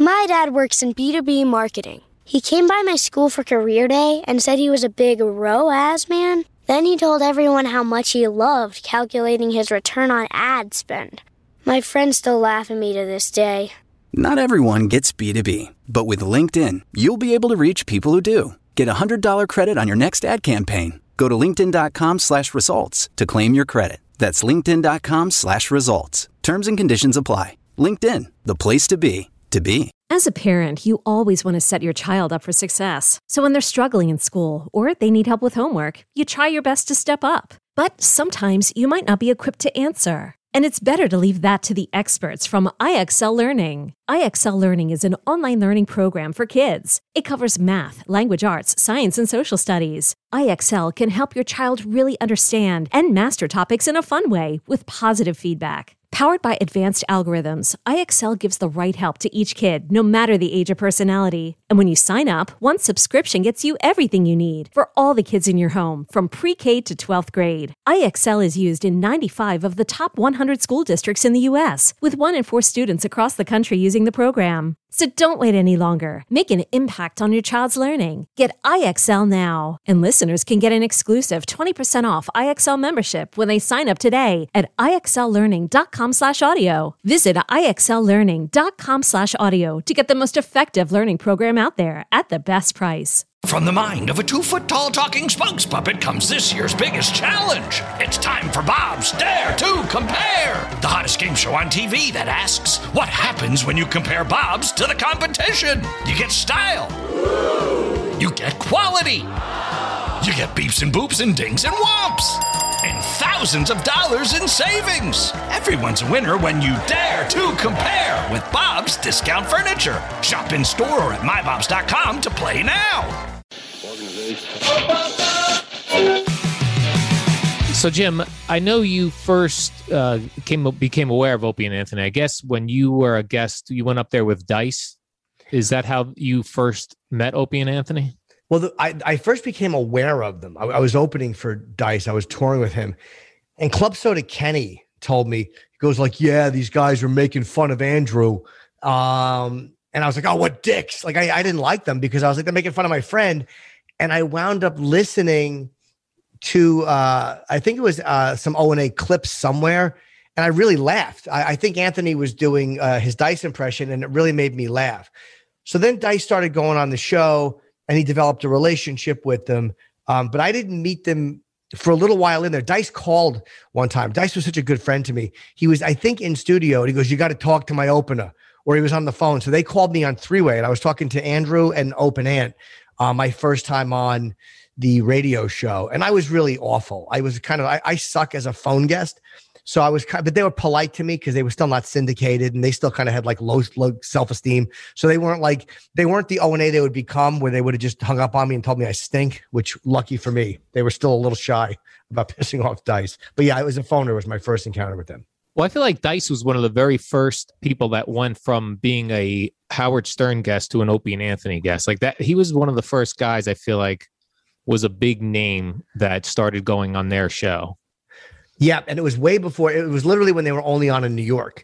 My dad works in B2B marketing. He came by my school for career day and said he was a big ROAS man. Then he told everyone how much he loved calculating his return on ad spend. My friends still laugh at me to this day. Not everyone gets B2B, but with LinkedIn, you'll be able to reach people who do. Get a $100 credit on your next ad campaign. Go to linkedin.com/results to claim your credit. That's linkedin.com/results. Terms and conditions apply. LinkedIn, the place to be, to be. As a parent, you always want to set your child up for success. So when they're struggling in school or they need help with homework, you try your best to step up. But sometimes you might not be equipped to answer. And it's better to leave that to the experts from IXL Learning. IXL Learning is an online learning program for kids. It covers math, language arts, science, and social studies. IXL can help your child really understand and master topics in a fun way with positive feedback. Powered by advanced algorithms, IXL gives the right help to each kid, no matter the age or personality. And when you sign up, one subscription gets you everything you need for all the kids in your home, from pre-K to 12th grade. IXL is used in 95 of the top 100 school districts in the U.S., with 1 in 4 students across the country using the program. So don't wait any longer. Make an impact on your child's learning. Get IXL now. And listeners can get an exclusive 20% off IXL membership when they sign up today at IXLlearning.com/audio. Visit IXLlearning.com/audio to get the most effective learning program out there at the best price. From the mind of a 2-foot-tall talking spokes puppet comes this year's biggest challenge. It's time for Bob's Dare to Compare, the hottest game show on TV that asks, what happens when you compare Bob's to the competition? You get style. You get quality. You get beeps and boops and dings and whomps. And thousands of dollars in savings. Everyone's a winner when you dare to compare with Bob's Discount Furniture. Shop in store or at mybobs.com to play now. So, Jim, I know you first became aware of Opie and Anthony. I guess when you were a guest, you went up there with Dice. Is that how you first met Opie and Anthony? Well, I first became aware of them. I was opening for Dice. I was touring with him. And Club Soda Kenny told me, he goes like, yeah, these guys were making fun of Andrew. And I was like, oh, what dicks. Like, I didn't like them because I was like, they're making fun of my friend. And I wound up listening to, I think it was some O&A clips somewhere. And I really laughed. I think Anthony was doing his Dice impression, and it really made me laugh. So then Dice started going on the show, and he developed a relationship with them. But I didn't meet them for a little while in there. Dice called one time. Dice was such a good friend to me. He was, I think, in studio, and he goes, you got to talk to my opener. Or he was on the phone. So they called me on three-way, and I was talking to Andrew and Open Ant my first time on the radio show. And I was really awful. I was kind of, I suck as a phone guest. So I was kind of, but they were polite to me because they were still not syndicated, and they still kind of had like low self-esteem. So they weren't the O&A they would become, where they would have just hung up on me and told me I stink, which lucky for me, they were still a little shy about pissing off Dice. But yeah, it was a phoner, was my first encounter with them. Well, I feel like Dice was one of the very first people that went from being a Howard Stern guest to an Opie and Anthony guest. Like that, he was one of the first guys I feel like was a big name that started going on their show. Yeah, and it was way before. It was literally when they were only on in New York.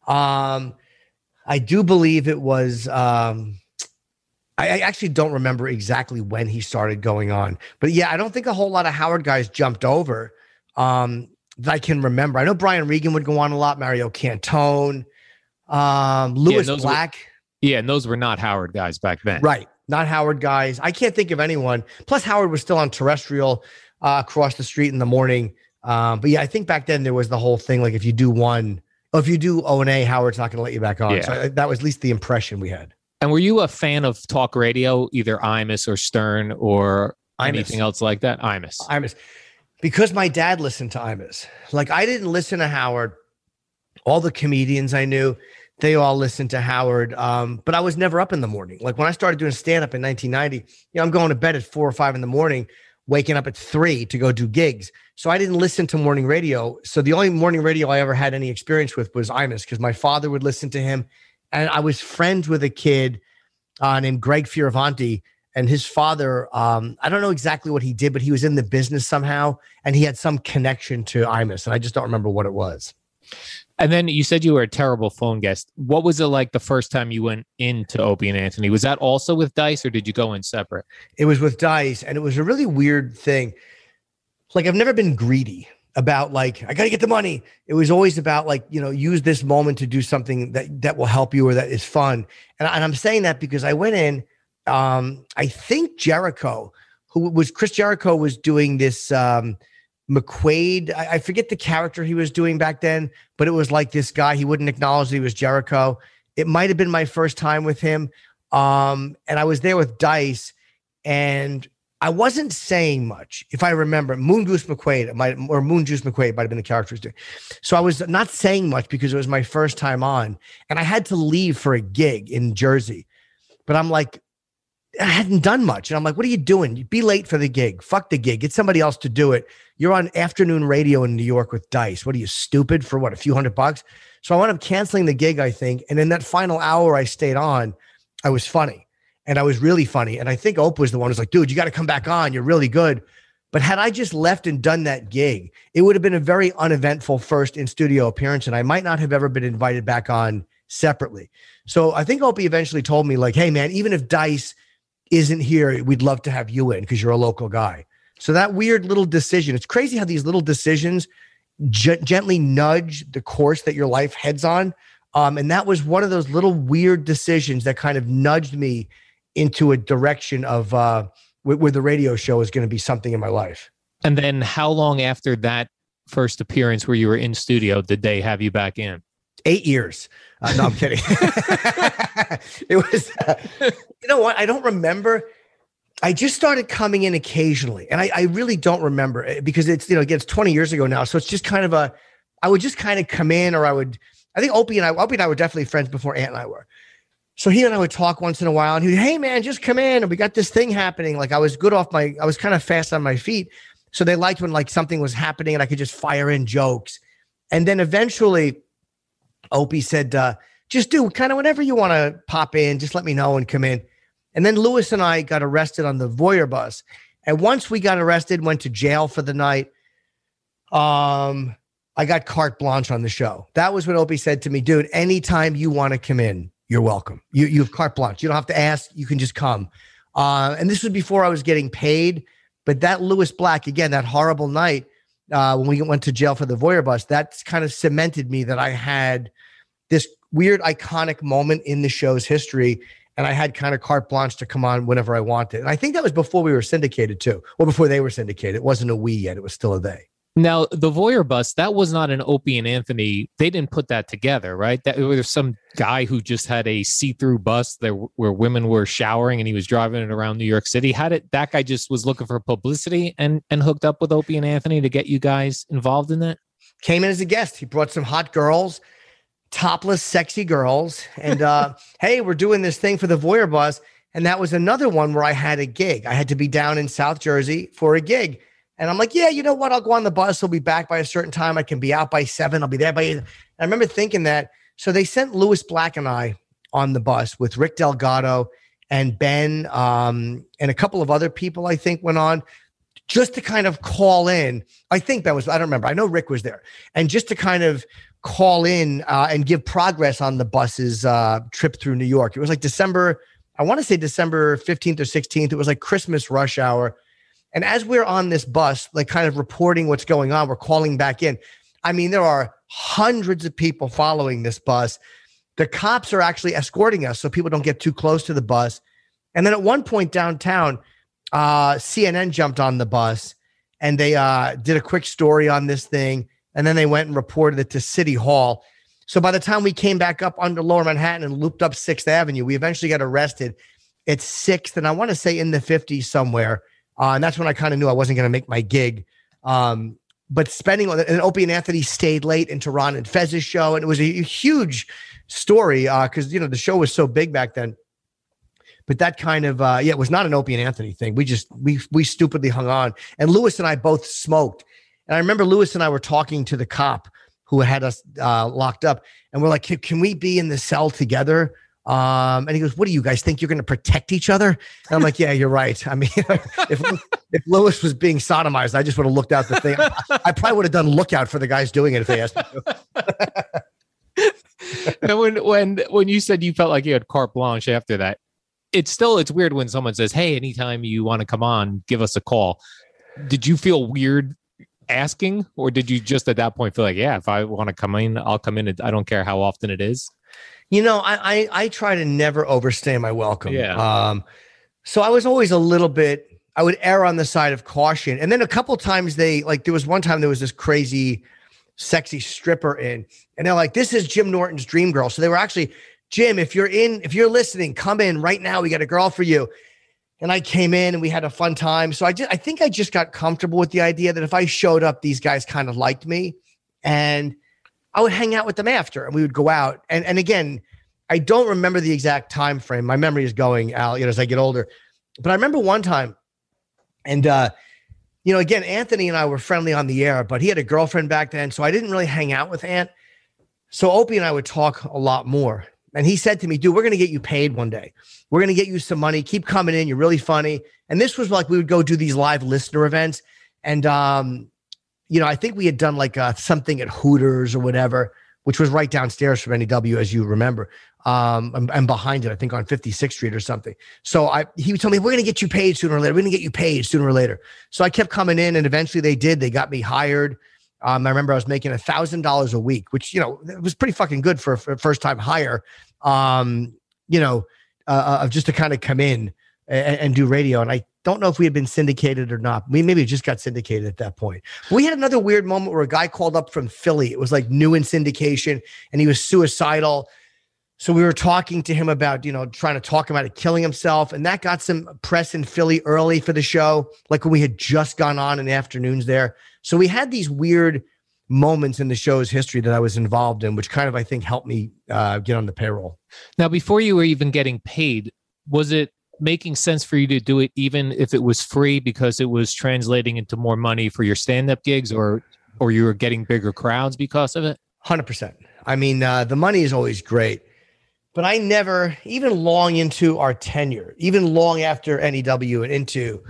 I do believe it was. I actually don't remember exactly when he started going on, but yeah, I don't think a whole lot of Howard guys jumped over that I can remember. I know Brian Regan would go on a lot. Mario Cantone, Louis Black. And those were not Howard guys back then, right? Not Howard guys. I can't think of anyone. Plus, Howard was still on terrestrial across the street in the morning. But yeah, I think back then there was the whole thing, like if you do O&A, Howard's not going to let you back on. Yeah. So that was at least the impression we had. And were you a fan of talk radio, either Imus or Stern or anything else like that? Imus. Because my dad listened to Imus. Like, I didn't listen to Howard. All the comedians I knew, they all listened to Howard. But I was never up in the morning. Like when I started doing stand-up in 1990, I'm going to bed at 4 or 5 in the morning, waking up at 3 to go do gigs. So I didn't listen to morning radio. So the only morning radio I ever had any experience with was Imus, because my father would listen to him. And I was friends with a kid named Greg Fioravanti, and his father, I don't know exactly what he did, but he was in the business somehow, and he had some connection to Imus, and I just don't remember what it was. And then you said you were a terrible phone guest. What was it like the first time you went into Opie and Anthony? Was that also with Dice, or did you go in separate? It was with Dice, and it was a really weird thing. Like, I've never been greedy about like, I got to get the money. It was always about like, use this moment to do something that will help you or that is fun. And I'm saying that because I went in, I think Jericho, Chris Jericho was doing this McQuaid. I forget the character he was doing back then, but it was like this guy, he wouldn't acknowledge that he was Jericho. It might've been my first time with him. And I was there with Dice, and I wasn't saying much. If I remember, Moon Juice McQuaid might have been the character. So I was not saying much because it was my first time on, and I had to leave for a gig in Jersey. But I'm like, I hadn't done much. And I'm like, what are you doing? You be late for the gig. Fuck the gig. Get somebody else to do it. You're on afternoon radio in New York with Dice. What are you, stupid, for what, a few $100? So I wound up canceling the gig, I think. And in that final hour I stayed on, I was funny. And I was really funny. And I think Ope was the one who's like, dude, you got to come back on. You're really good. But had I just left and done that gig, it would have been a very uneventful first in-studio appearance. And I might not have ever been invited back on separately. So I think Opie eventually told me like, hey, man, even if Dice isn't here, we'd love to have you in because you're a local guy. So that weird little decision, it's crazy how these little decisions gently nudge the course that your life heads on. And that was one of those little weird decisions that kind of nudged me into a direction of where the radio show is going to be something in my life. And then how long after that first appearance where you were in studio did they have you back in? 8 years. No, I'm kidding. It was, you know what? I don't remember. I just started coming in occasionally, and I really don't remember because it's, again, it's 20 years ago now. So it's just kind of I would just kind of come in, or I think Opie and I were definitely friends before Ant and I were. So he and I would talk once in a while, and he'd, hey man, just come in. And we got this thing happening. Like I was kind of fast on my feet. So they liked when like something was happening and I could just fire in jokes. And then eventually Opie said, just do kind of whenever you want to pop in, just let me know and come in. And then Lewis and I got arrested on the Voyeur bus. And once we got arrested, went to jail for the night. I got carte blanche on the show. That was when Opie said to me, dude, anytime you want to come in, you're welcome. You have carte blanche. You don't have to ask. You can just come. And this was before I was getting paid. But that Lewis Black, again, that horrible night when we went to jail for the Voyeur bus, that's kind of cemented me that I had this weird iconic moment in the show's history. And I had kind of carte blanche to come on whenever I wanted. And I think that was before we were syndicated too. Or before they were syndicated. It wasn't a we yet. It was still a they. Now, the Voyeur bus, that was not an Opie and Anthony. They didn't put that together, right? That was some guy who just had a see-through bus there where women were showering and he was driving it around New York City. That guy just was looking for publicity and hooked up with Opie and Anthony to get you guys involved in that? Came in as a guest. He brought some hot girls, topless, sexy girls. And hey, we're doing this thing for the Voyeur bus. And that was another one where I had a gig. I had to be down in South Jersey for a gig. And I'm like, yeah, you know what? I'll go on the bus. I'll be back by a certain time. I can be out by 7. I'll be there by 8. And I remember thinking that. So they sent Lewis Black and I on the bus with Rick Delgado and Ben and a couple of other people, I think, went on just to kind of call in. I think I don't remember. I know Rick was there. And just to kind of call in and give progress on the bus's trip through New York. It was like December 15th or 16th. It was like Christmas rush hour. And as we're on this bus, like kind of reporting what's going on, we're calling back in. I mean, there are hundreds of people following this bus. The cops are actually escorting us so people don't get too close to the bus. And then at one point downtown, CNN jumped on the bus and they did a quick story on this thing. And then they went and reported it to City Hall. So by the time we came back up under Lower Manhattan and looped up 6th Avenue, we eventually got arrested at 6th. And I want to say in the 50s somewhere. And that's when I kind of knew I wasn't going to make my gig. But spending on it, and Opie and Anthony stayed late into Ron and Fez's show. And it was a huge story because, the show was so big back then. But that kind of, it was not an Opie and Anthony thing. We stupidly hung on. And Lewis and I both smoked. And I remember Lewis and I were talking to the cop who had us locked up. And we're like, can we be in the cell together? And he goes, what do you guys think? You're going to protect each other? And I'm like, yeah, you're right. I mean, if Lewis was being sodomized, I just would have looked out the thing. I probably would have done lookout for the guys doing it if they asked me to. And when you said you felt like you had carte blanche after that, it's weird when someone says, "Hey, anytime you want to come on, give us a call." Did you feel weird asking, or did you just at that point feel like, yeah, if I want to come in, I'll come in. I don't care how often it is. I try to never overstay my welcome. Yeah. So I was always a little bit, I would err on the side of caution. And then a couple times there was one time there was this crazy, sexy stripper in, and they're like, this is Jim Norton's dream girl. So they were actually, Jim, if you're listening, come in right now. We got a girl for you. And I came in and we had a fun time. So I think I just got comfortable with the idea that if I showed up, these guys kind of liked me, and I would hang out with them after, and we would go out. And again, I don't remember the exact time frame. My memory is going out, as I get older. But I remember one time, and again, Anthony and I were friendly on the air, but he had a girlfriend back then, so I didn't really hang out with Ant. So Opie and I would talk a lot more. And he said to me, dude, we're going to get you paid one day. We're going to get you some money. Keep coming in. You're really funny. And this was like, we would go do these live listener events. And, I think we had done like something at Hooters or whatever, which was right downstairs from NEW, as you remember. And behind it, I think on 56th Street or something. So he would tell me, we're going to get you paid sooner or later. We're going to get you paid sooner or later. So I kept coming in, and eventually they did. They got me hired. I remember I was making $1,000 a week, which, it was pretty fucking good for a first time hire, of just to kind of come in and do radio. And I don't know if we had been syndicated or not. We maybe just got syndicated at that point. We had another weird moment where a guy called up from Philly. It was like new in syndication, and he was suicidal. So we were talking to him about, trying to talk him out of killing himself. And that got some press in Philly early for the show, like when we had just gone on in the afternoons there. So we had these weird moments in the show's history that I was involved in, which kind of, I think, helped me get on the payroll. Now, before you were even getting paid, was it making sense for you to do it even if it was free because it was translating into more money for your stand-up gigs, or you were getting bigger crowds because of it? 100%. I mean, the money is always great. But I never, even long into our tenure, even long after NEW and into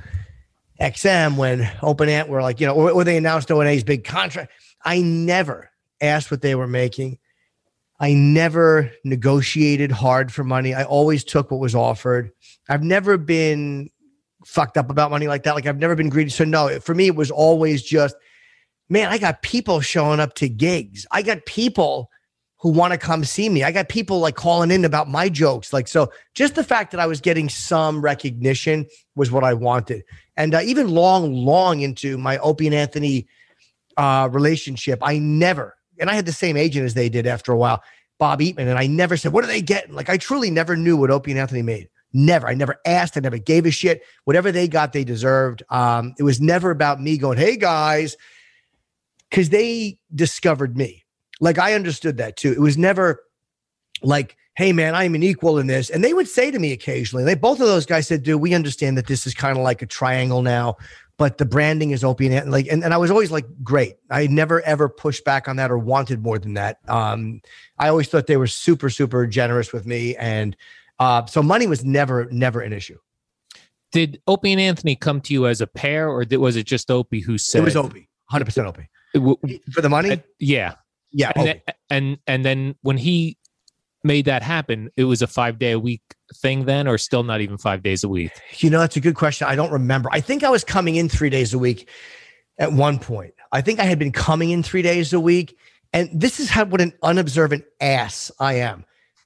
XM, when Open Ant were like, or they announced O&A's big contract, I never asked what they were making. I never negotiated hard for money. I always took what was offered. I've never been fucked up about money like that. Like, I've never been greedy. So no, for me, it was always just, man, I got people showing up to gigs. I got people who want to come see me. I got people like calling in about my jokes. Like, so just the fact that I was getting some recognition was what I wanted. And even long into my Opie and Anthony relationship, I had the same agent as they did after a while, Bob Eatman. And I never said, what are they getting? Like, I truly never knew what Opie and Anthony made. Never. I never asked. I never gave a shit. Whatever they got, they deserved. It was never about me going, hey guys, because they discovered me. Like, I understood that too. It was never like, hey man, I'm an equal in this. And they would say to me occasionally, both of those guys said, dude, we understand that this is kind of like a triangle now, but the branding is Opie and Ant. And I was always like, great. I never ever pushed back on that or wanted more than that. I always thought they were super, super generous with me. And so money was never an issue. Did Opie and Anthony come to you as a pair, or was it just Opie who said? It was Opie, 100% Opie. For the money? Yeah. Yeah. And then when he made that happen, it was a 5-day-a-week thing then, or still not even 5 days a week? That's a good question. I don't remember. I think I was coming in 3 days a week at one point. I think I had been coming in 3 days a week. And this is what an unobservant ass I am.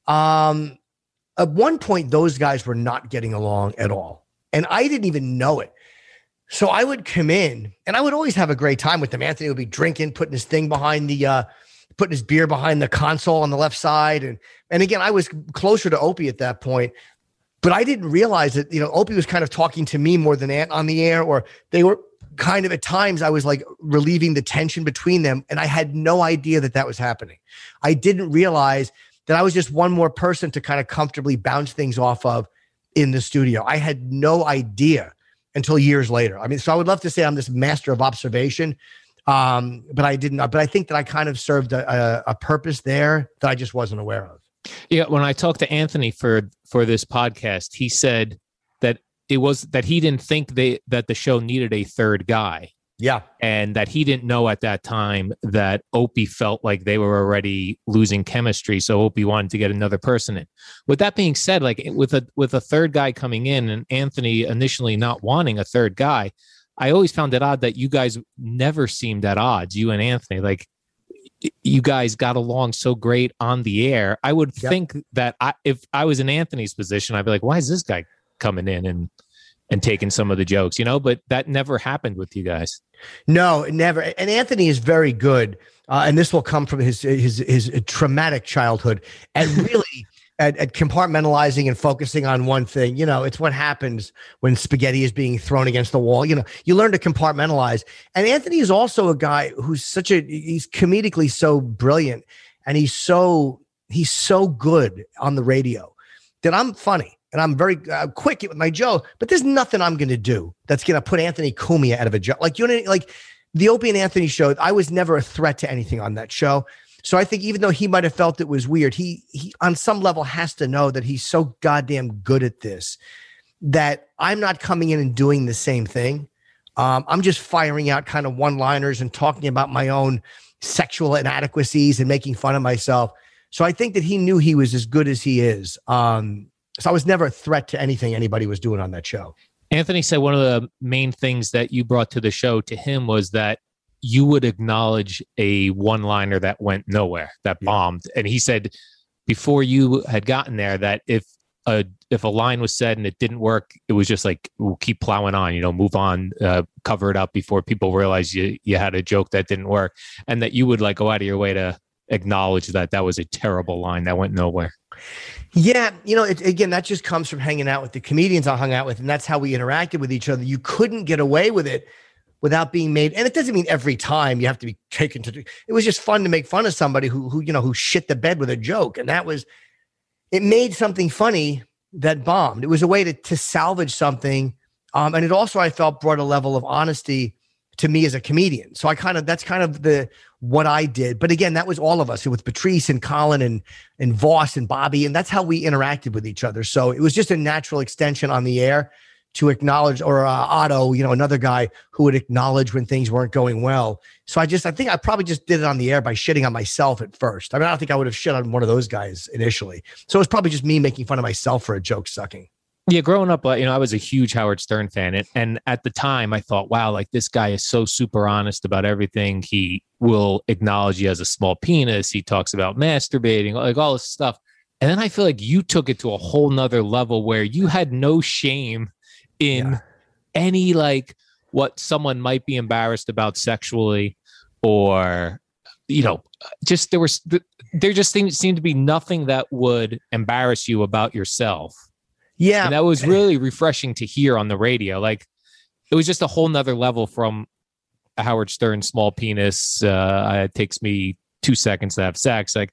At one point, those guys were not getting along at all. And I didn't even know it. So I would come in and I would always have a great time with them. Anthony would be drinking, putting his beer behind the console on the left side. And again, I was closer to Opie at that point, but I didn't realize that, Opie was kind of talking to me more than Ant on the air, or they were kind of, at times I was like relieving the tension between them. And I had no idea that was happening. I didn't realize that I was just one more person to kind of comfortably bounce things off of in the studio. I had no idea until years later. I mean, so I would love to say I'm this master of observation, but I didn't. But I think that I kind of served a purpose there that I just wasn't aware of. Yeah, when I talked to Anthony for this podcast, he said that he didn't think that the show needed a third guy. Yeah. And that he didn't know at that time that Opie felt like they were already losing chemistry. So Opie wanted to get another person in. With that being said, like with a third guy coming in and Anthony initially not wanting a third guy, I always found it odd that you guys never seemed at odds, you and Anthony. Like you guys got along so great on the air. I would think that if I was in Anthony's position, I'd be like, why is this guy coming in and taking some of the jokes, but that never happened with you guys. No, never. And Anthony is very good. And this will come from his traumatic childhood and really at compartmentalizing and focusing on one thing. It's what happens when spaghetti is being thrown against the wall. You learn to compartmentalize. And Anthony is also a guy who's he's comedically so brilliant, and he's so good on the radio that I'm funny. And I'm very quick with my joke, but there's nothing I'm going to do that's going to put Anthony Cumia out of a joke. Like, like the Opie and Anthony show, I was never a threat to anything on that show. So I think even though he might have felt it was weird, he on some level has to know that he's so goddamn good at this that I'm not coming in and doing the same thing. I'm just firing out kind of one-liners and talking about my own sexual inadequacies and making fun of myself. So I think that he knew he was as good as he is. So I was never a threat to anything anybody was doing on that show. Anthony said one of the main things that you brought to the show to him was that you would acknowledge a one-liner that went nowhere, that bombed. And he said before you had gotten there that if a line was said and it didn't work, it was just like, we'll keep plowing on, move on, cover it up before people realize you had a joke that didn't work, and that you would like go out of your way to acknowledge that was a terrible line that went nowhere. Yeah. Again, that just comes from hanging out with the comedians I hung out with. And that's how we interacted with each other. You couldn't get away with it without being made. And it doesn't mean every time you have to be taken to, it was just fun to make fun of somebody who shit the bed with a joke. And it made something funny that bombed. It was a way to salvage something. And it also, I felt, brought a level of honesty to me as a comedian. So that's kind of what I did. But again, that was all of us. It was Patrice and Colin and Voss and Bobby. And that's how we interacted with each other. So it was just a natural extension on the air to acknowledge, or Otto, another guy who would acknowledge when things weren't going well. So I think I probably just did it on the air by shitting on myself at first. I don't think I would have shit on one of those guys initially. So it was probably just me making fun of myself for a joke sucking. Yeah, growing up, I was a huge Howard Stern fan. And at the time, I thought, wow, like this guy is so super honest about everything. He will acknowledge he has a small penis. He talks about masturbating, like all this stuff. And then I feel like you took it to a whole nother level where you had no shame in any, like, what someone might be embarrassed about sexually, or, just there just seemed to be nothing that would embarrass you about yourself. Yeah. And that was really refreshing to hear on the radio. Like, it was just a whole nother level from a Howard Stern small penis. It takes me 2 seconds to have sex. Like,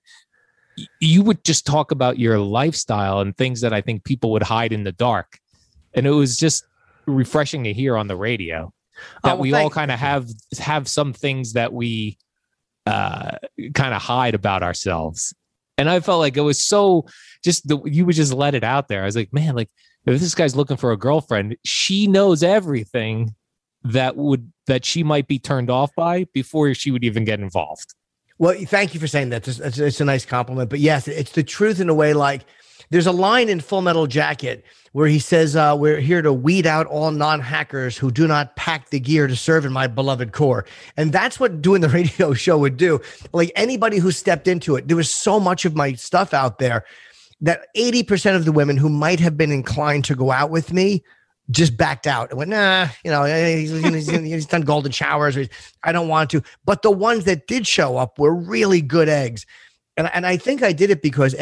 you would just talk about your lifestyle and things that I think people would hide in the dark. And it was just refreshing to hear on the radio that we all kind of have some things that we kind of hide about ourselves. And I felt like it was so you would just let it out there. I was like, man, like if this guy's looking for a girlfriend, she knows everything that she might be turned off by before she would even get involved. Well, thank you for saying that. It's a nice compliment. But yes, it's the truth in a way. Like, there's a line in Full Metal Jacket where he says, we're here to weed out all non-hackers who do not pack the gear to serve in my beloved Corps. And that's what doing the radio show would do. Like, anybody who stepped into it, there was so much of my stuff out there that 80% of the women who might have been inclined to go out with me just backed out and went, nah, he's done golden showers. I don't want to. But the ones that did show up were really good eggs. And I think I did it because,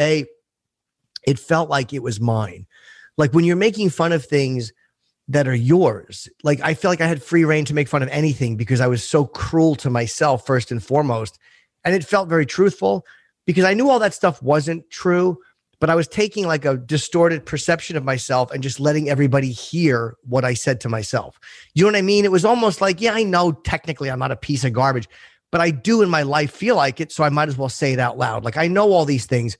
it felt like it was mine. Like, when you're making fun of things that are yours, like, I feel like I had free reign to make fun of anything because I was so cruel to myself first and foremost. And it felt very truthful because I knew all that stuff wasn't true, but I was taking like a distorted perception of myself and just letting everybody hear what I said to myself. You know what I mean? It was almost like, yeah, I know technically I'm not a piece of garbage, but I do in my life feel like it. So I might as well say it out loud. Like, I know all these things,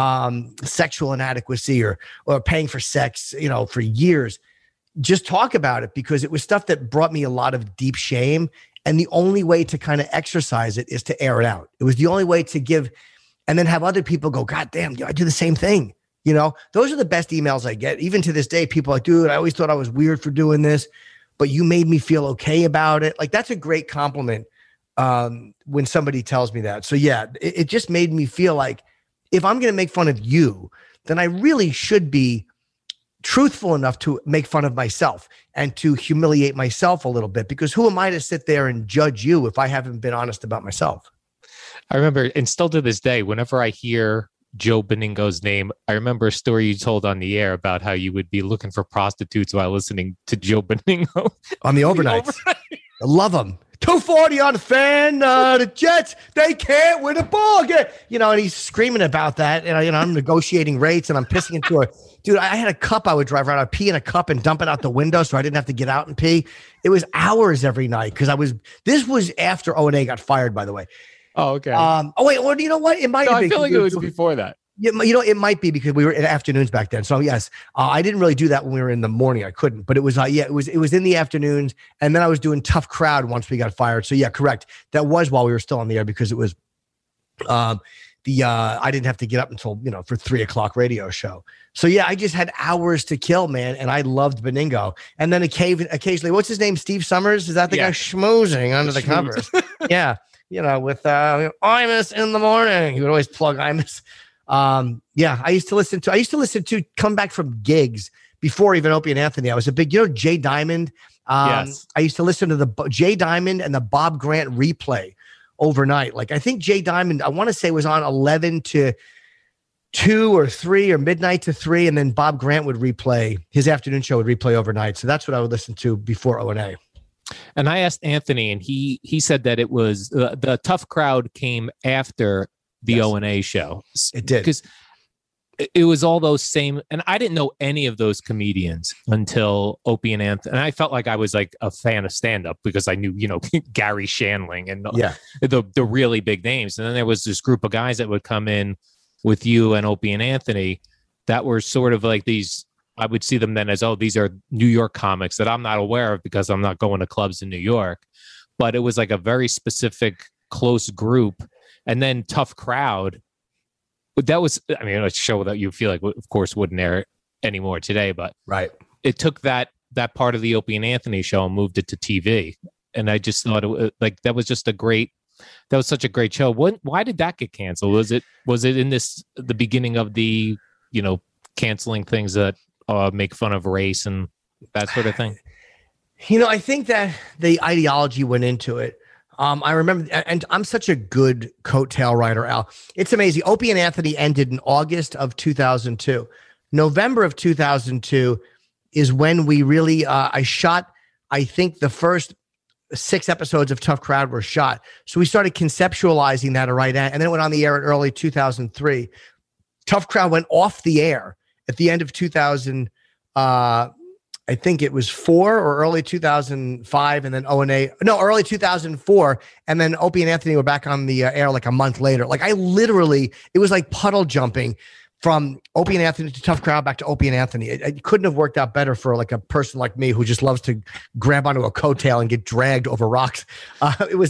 sexual inadequacy or paying for sex, for years. Just talk about it because it was stuff that brought me a lot of deep shame. And the only way to kind of exercise it is to air it out. It was the only way to give, and then have other people go, God damn, I do the same thing. You know, those are the best emails I get. Even to this day, people are like, dude, I always thought I was weird for doing this, but you made me feel okay about it. Like, that's a great compliment when somebody tells me that. So yeah, it just made me feel like if I'm going to make fun of you, then I really should be truthful enough to make fun of myself and to humiliate myself a little bit, because who am I to sit there and judge you if I haven't been honest about myself? I remember, and still to this day, whenever I hear Joe Benigno's name, I remember a story you told on the air about how you would be looking for prostitutes while listening to Joe Benigno on the overnights. I love them. 240 on the fan. The Jets, they can't win a ball game. You know, and he's screaming about that. And I'm negotiating rates, and I'm pissing into a dude. I had a cup I would drive around. I'd pee in a cup and dump it out the window, so I didn't have to get out and pee. It was hours every night because this was after O&A got fired, by the way. Oh, okay. Oh wait, well, you know what? It might. No, I feel like it was before that. Yeah, you know, it might be because we were in afternoons back then. So yes, I didn't really do that when we were in the morning. I couldn't, but it was it was in the afternoons, and then I was doing Tough Crowd once we got fired. So yeah, correct. That was while we were still on the air because it was I didn't have to get up until for 3:00 radio show. So yeah, I just had hours to kill, man, and I loved Benigno. And then occasionally, what's his name? Steve Summers? Is that the guy schmoozing under the covers? Yeah, with Imus in the morning. He would always plug Imus. I used to listen to come back from gigs before even Opie and Anthony. I was a big, Jay Diamond. Yes. I used to listen to the Jay Diamond and the Bob Grant replay overnight. Like, I think Jay Diamond, I want to say, was on 11 to 2 or 3 or midnight to 3. And then Bob Grant would replay, his afternoon show would replay overnight. So that's what I would listen to before O&A. And I asked Anthony, and he said that it was the Tough Crowd came after the O&A show. It did. Because it was all those same, and I didn't know any of those comedians until Opie and Anthony. And I felt like I was like a fan of stand-up because I knew, Gary Shandling and the really big names. And then there was this group of guys that would come in with you and Opie and Anthony that were sort of like these, I would see them then as, these are New York comics that I'm not aware of because I'm not going to clubs in New York. But it was like a very specific, close group. And then Tough Crowd, that was, a show that you feel like, of course, wouldn't air anymore today. But right, it took that part of the Opie and Anthony show and moved it to TV. And I just thought that was such a great show. Why did that get canceled? Was it in the beginning of the, canceling things that make fun of race and that sort of thing? I think that the ideology went into it. I remember, and I'm such a good coattail writer, Al. It's amazing. Opie and Anthony ended in August of 2002. November of 2002 is when we really, I shot, I think the first 6 episodes of Tough Crowd were shot. So we started conceptualizing that right at, and then it went on the air in early 2003. Tough Crowd went off the air at the end of 2000, I think it was 4 or early 2005, and then early 2004, and then Opie and Anthony were back on the air like a month later. Like, it was like puddle jumping from Opie and Anthony to Tough Crowd back to Opie and Anthony. It couldn't have worked out better for like a person like me who just loves to grab onto a coattail and get dragged over rocks. But it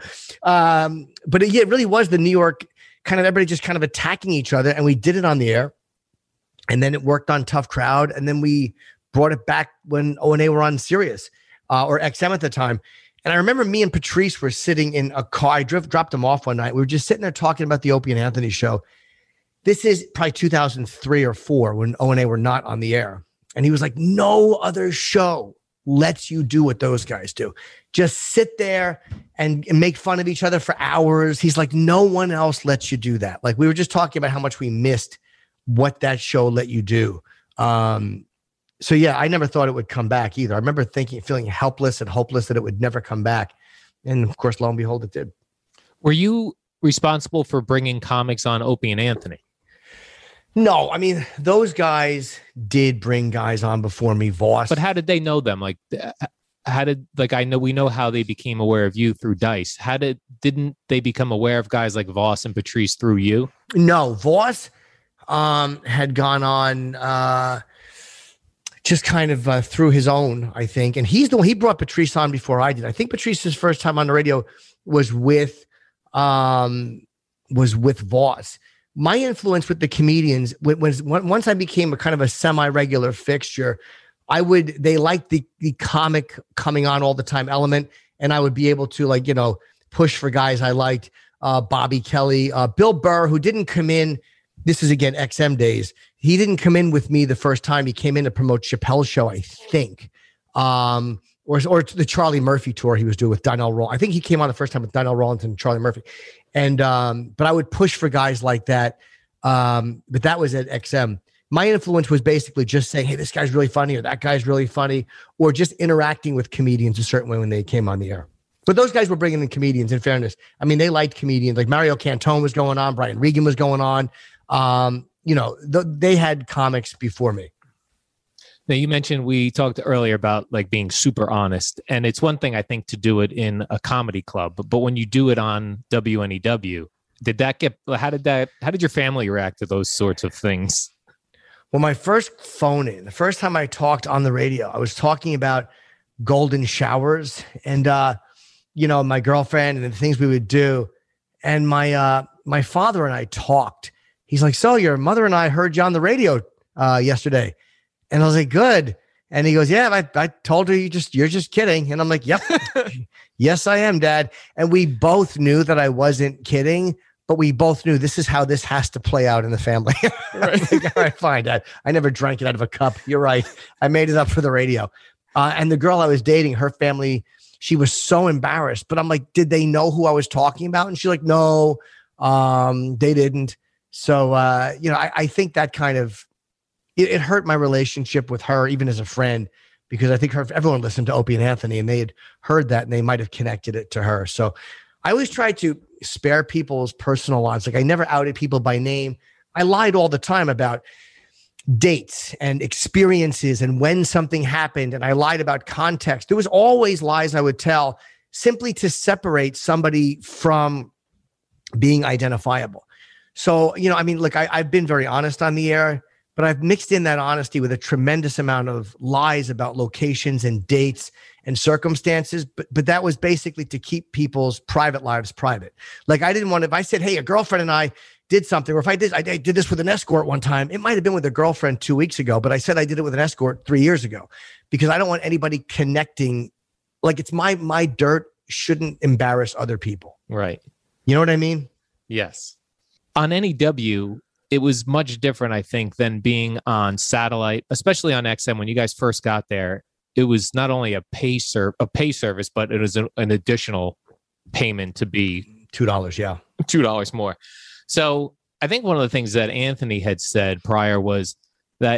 really was the New York kind of everybody just kind of attacking each other, and we did it on the air, and then it worked on Tough Crowd, and then we brought it back when O&A were on Sirius or XM at the time. And I remember me and Patrice were sitting in a car. I dropped him off one night. We were just sitting there talking about the Opie and Anthony show. This is probably 2003 or 4 when O&A were not on the air. And he was like, no other show lets you do what those guys do. Just sit there and make fun of each other for hours. He's like, no one else lets you do that. Like, we were just talking about how much we missed what that show let you do. So yeah, I never thought it would come back either. I remember feeling helpless and hopeless that it would never come back. And of course, lo and behold, it did. Were you responsible for bringing comics on Opie and Anthony? No, those guys did bring guys on before me, Voss. But how did they know them? Like, we know how they became aware of you through Dice. Didn't they become aware of guys like Voss and Patrice through you? No, Voss had gone on just kind of through his own, I think. And he's the one, he brought Patrice on before I did. I think Patrice's first time on the radio was with Voss. My influence with the comedians was once I became a kind of a semi-regular fixture, they liked the comic coming on all the time element. And I would be able to, like, push for guys I liked, Bobby Kelly, Bill Burr, who didn't come in. This is, again, XM days. He didn't come in with me the first time. He came in to promote Chappelle's show, I think. Or the Charlie Murphy tour he was doing with Donnell Rawlings. I think he came on the first time with Donnell Rawlings and Charlie Murphy. And but I would push for guys like that. But that was at XM. My influence was basically just saying, hey, this guy's really funny, or that guy's really funny, or just interacting with comedians a certain way when they came on the air. But those guys were bringing in comedians, in fairness. I mean, they liked comedians. Like Mario Cantone was going on. Brian Regan was going on. They had comics before me. Now, you mentioned, we talked earlier about like being super honest, and it's one thing I think to do it in a comedy club, but when you do it on WNEW, how did your family react to those sorts of things? Well, my first phone in, the first time I talked on the radio, I was talking about golden showers and, my girlfriend and the things we would do. And my father and I talked. He's like, so your mother and I heard you on the radio yesterday. And I was like, good. And he goes, yeah, I told her you're just kidding. And I'm like, yep. Yes, I am, Dad. And we both knew that I wasn't kidding, but we both knew this is how this has to play out in the family. Right. Like, all right, fine, Dad. I never drank it out of a cup. You're right. I made it up for the radio. And the girl I was dating, her family, she was so embarrassed. But I'm like, did they know who I was talking about? And she's like, no, they didn't. So, I think that kind of, it hurt my relationship with her, even as a friend, because I think everyone listened to Opie and Anthony and they had heard that and they might have connected it to her. So I always tried to spare people's personal lives. Like I never outed people by name. I lied all the time about dates and experiences and when something happened. And I lied about context. There was always lies I would tell simply to separate somebody from being identifiable. So, I've been very honest on the air, but I've mixed in that honesty with a tremendous amount of lies about locations and dates and circumstances. But that was basically to keep people's private lives private. Like I didn't want to, if I said, hey, a girlfriend and I did something, or if I did this with an escort one time, it might've been with a girlfriend 2 weeks ago, but I said I did it with an escort 3 years ago because I don't want anybody connecting. Like it's my dirt shouldn't embarrass other people. Right. You know what I mean? Yes. On NEW, it was much different, I think, than being on satellite, especially on XM. When you guys first got there, it was not only a pay service, but it was an additional payment to be $2. Yeah, $2 more. So I think one of the things that Anthony had said prior was that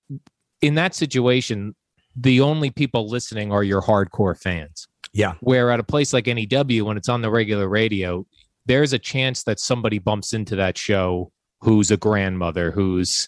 in that situation, the only people listening are your hardcore fans. Yeah. Where at a place like NEW, when it's on the regular radio, there's a chance that somebody bumps into that show who's a grandmother, who's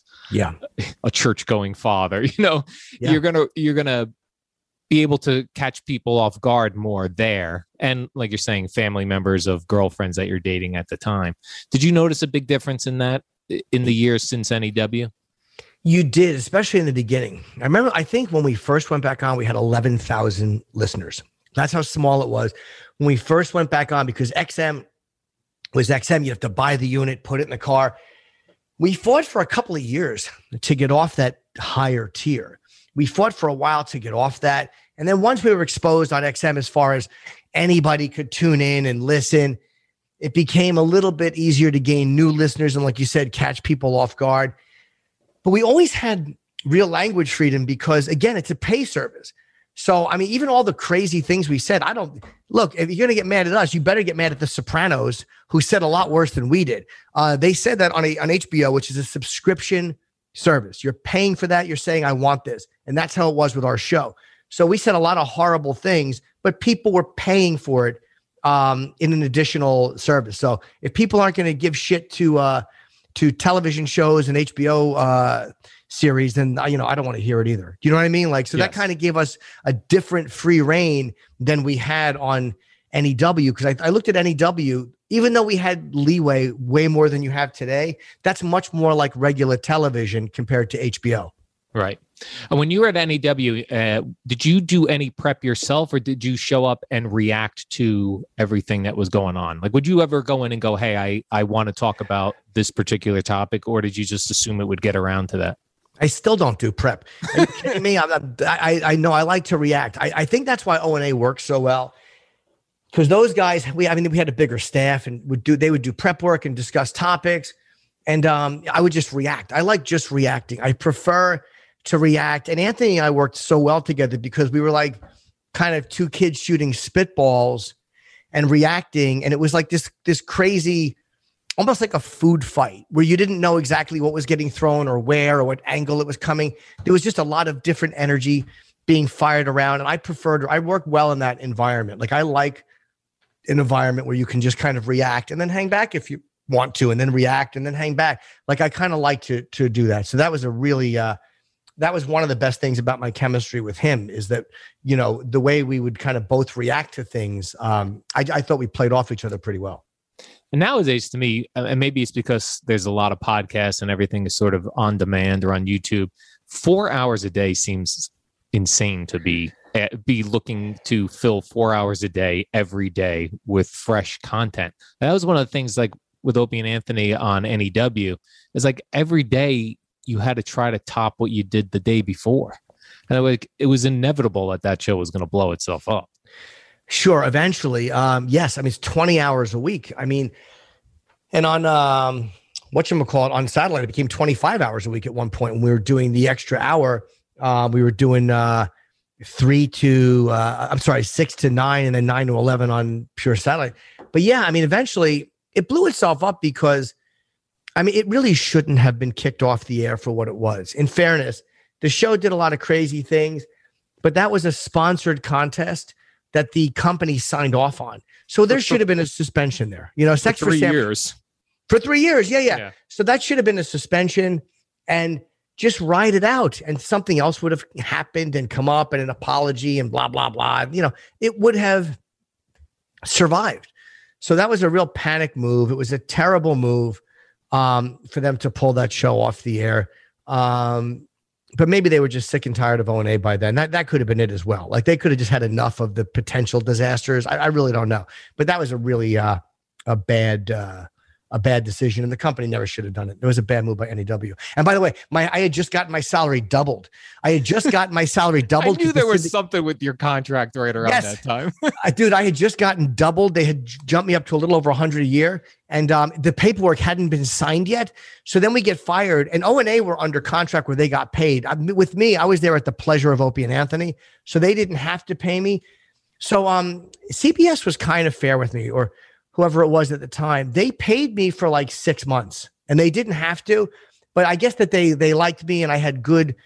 a church-going father. You're gonna be able to catch people off guard more there, and like you're saying, family members of girlfriends that you're dating at the time. Did you notice a big difference in that in the years since NEW? You did, especially in the beginning. I think when we first went back on, we had 11,000 listeners. That's how small it was when we first went back on, because XM was XM. You have to buy the unit, put it in the car. We fought for a couple of years to get off that higher tier. We fought for a while to get off that. And then once we were exposed on XM, as far as anybody could tune in and listen, it became a little bit easier to gain new listeners. And like you said, catch people off guard. But we always had real language freedom because, again, it's a pay service. So, even all the crazy things we said, look, if you're going to get mad at us, you better get mad at The Sopranos, who said a lot worse than we did. They said that on HBO, which is a subscription service. You're paying for that. You're saying, I want this. And that's how it was with our show. So we said a lot of horrible things, but people were paying for it in an additional service. So if people aren't going to give shit to television shows and HBO series, then I don't want to hear it either. Do you know what I mean? Like, so yes. That kind of gave us a different free reign than we had on NEW, because I looked at NEW, even though we had leeway way more than you have today, that's much more like regular television compared to HBO. Right. And when you were at NEW, did you do any prep yourself, or did you show up and react to everything that was going on? Like, would you ever go in and go, hey, I want to talk about this particular topic, or did you just assume it would get around to that? I still don't do prep. Are you kidding me? I know I like to react. I think that's why O&A works so well. Because those guys, we had a bigger staff, and they would do prep work and discuss topics. And I would just react. I like just reacting. I prefer to react. And Anthony and I worked so well together because we were like kind of two kids shooting spitballs and reacting. And it was like this crazy, almost like a food fight where you didn't know exactly what was getting thrown or where or what angle it was coming. There was just a lot of different energy being fired around. And I work well in that environment. Like I like an environment where you can just kind of react and then hang back if you want to, and then react and then hang back. Like I kind of like to do that. So that was a really, that was one of the best things about my chemistry with him, is that, you know, the way we would kind of both react to things. I thought we played off each other pretty well. And nowadays, to me, and maybe it's because there's a lot of podcasts and everything is sort of on demand or on YouTube, 4 hours a day seems insane to be looking to fill 4 hours a day every day with fresh content. And that was one of the things, like with Opie and Anthony on NEW, is like every day you had to try to top what you did the day before. And it was inevitable that show was going to blow itself up. Sure. Eventually. Yes. I mean, it's 20 hours a week. I mean, and on, whatchamacallit, on satellite, it became 25 hours a week at one point when we were doing the extra hour. We were doing, 6 to 9 and then 9 to 11 on pure satellite. But yeah, I mean, eventually it blew itself up because, I mean, it really shouldn't have been kicked off the air for what it was. In fairness, the show did a lot of crazy things, but that was a sponsored contest that the company signed off on. So there should have been a suspension there. You know, Sex for 3 years. For 3 years. Yeah. So that should have been a suspension, and just ride it out, and something else would have happened and come up, and an apology and blah, blah, blah. You know, it would have survived. So that was a real panic move. It was a terrible move for them to pull that show off the air. But maybe they were just sick and tired of O&A by then. That could have been it as well. Like they could have just had enough of the potential disasters. I really don't know. But that was a really a bad decision, and the company never should have done it. It was a bad move by NEW. And by the way, I had just gotten my salary doubled. I knew there was something with your contract right around that time. Dude, I had just gotten doubled. They had jumped me up to a little over 100 a year, and the paperwork hadn't been signed yet. So then we get fired, and O&A were under contract where they got paid. With me, I was there at the pleasure of Opie and Anthony, so they didn't have to pay me. So CBS was kind of fair with me, or whoever it was at the time. They paid me for like 6 months, and they didn't have to, but I guess that they liked me, and I had goodwill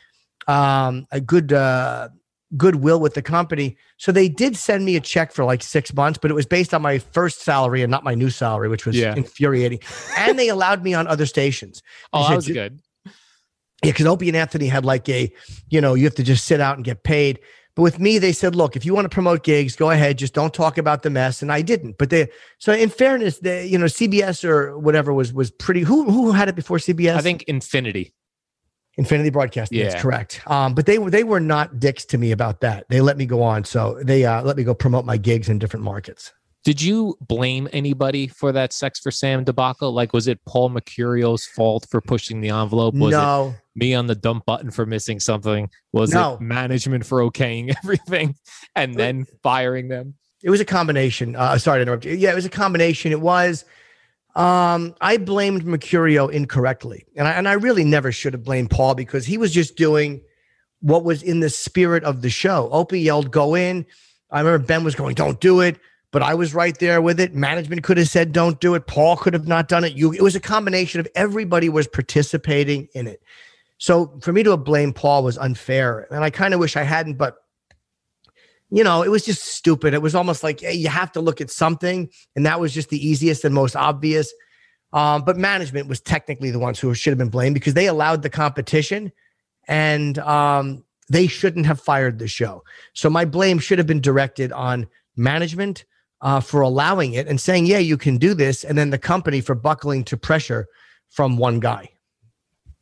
with the company. So they did send me a check for like 6 months, but it was based on my first salary and not my new salary, which was infuriating. And they allowed me on other stations. Oh, that was good. Yeah, because Opie and Anthony had like you have to just sit out and get paid. But with me, they said, look, if you want to promote gigs, go ahead. Just don't talk about the mess. And I didn't. But so in fairness, CBS or whatever was pretty. Who had it before CBS? I think Infinity Broadcasting. Yeah. That's correct. But they were not dicks to me about that. They let me go on. So they let me go promote my gigs in different markets. Did you blame anybody for that Sex for Sam debacle? Like, was it Paul Mercurio's fault for pushing the envelope? Was it me on the dump button for missing something? Was it management for okaying everything and then firing them? It was a combination. Sorry to interrupt you. Yeah, it was a combination. It was. I blamed Mercurio incorrectly, and I really never should have blamed Paul, because he was just doing what was in the spirit of the show. Opie yelled, "Go in." I remember Ben was going, "Don't do it." But I was right there with it. Management could have said, don't do it. Paul could have not done it. It was a combination of everybody was participating in it. So for me to blame Paul was unfair. And I kind of wish I hadn't, but it was just stupid. It was almost like, hey, you have to look at something. And that was just the easiest and most obvious. But management was technically the ones who should have been blamed, because they allowed the competition, and they shouldn't have fired the show. So my blame should have been directed on management for allowing it and saying, yeah, you can do this. And then the company for buckling to pressure from one guy.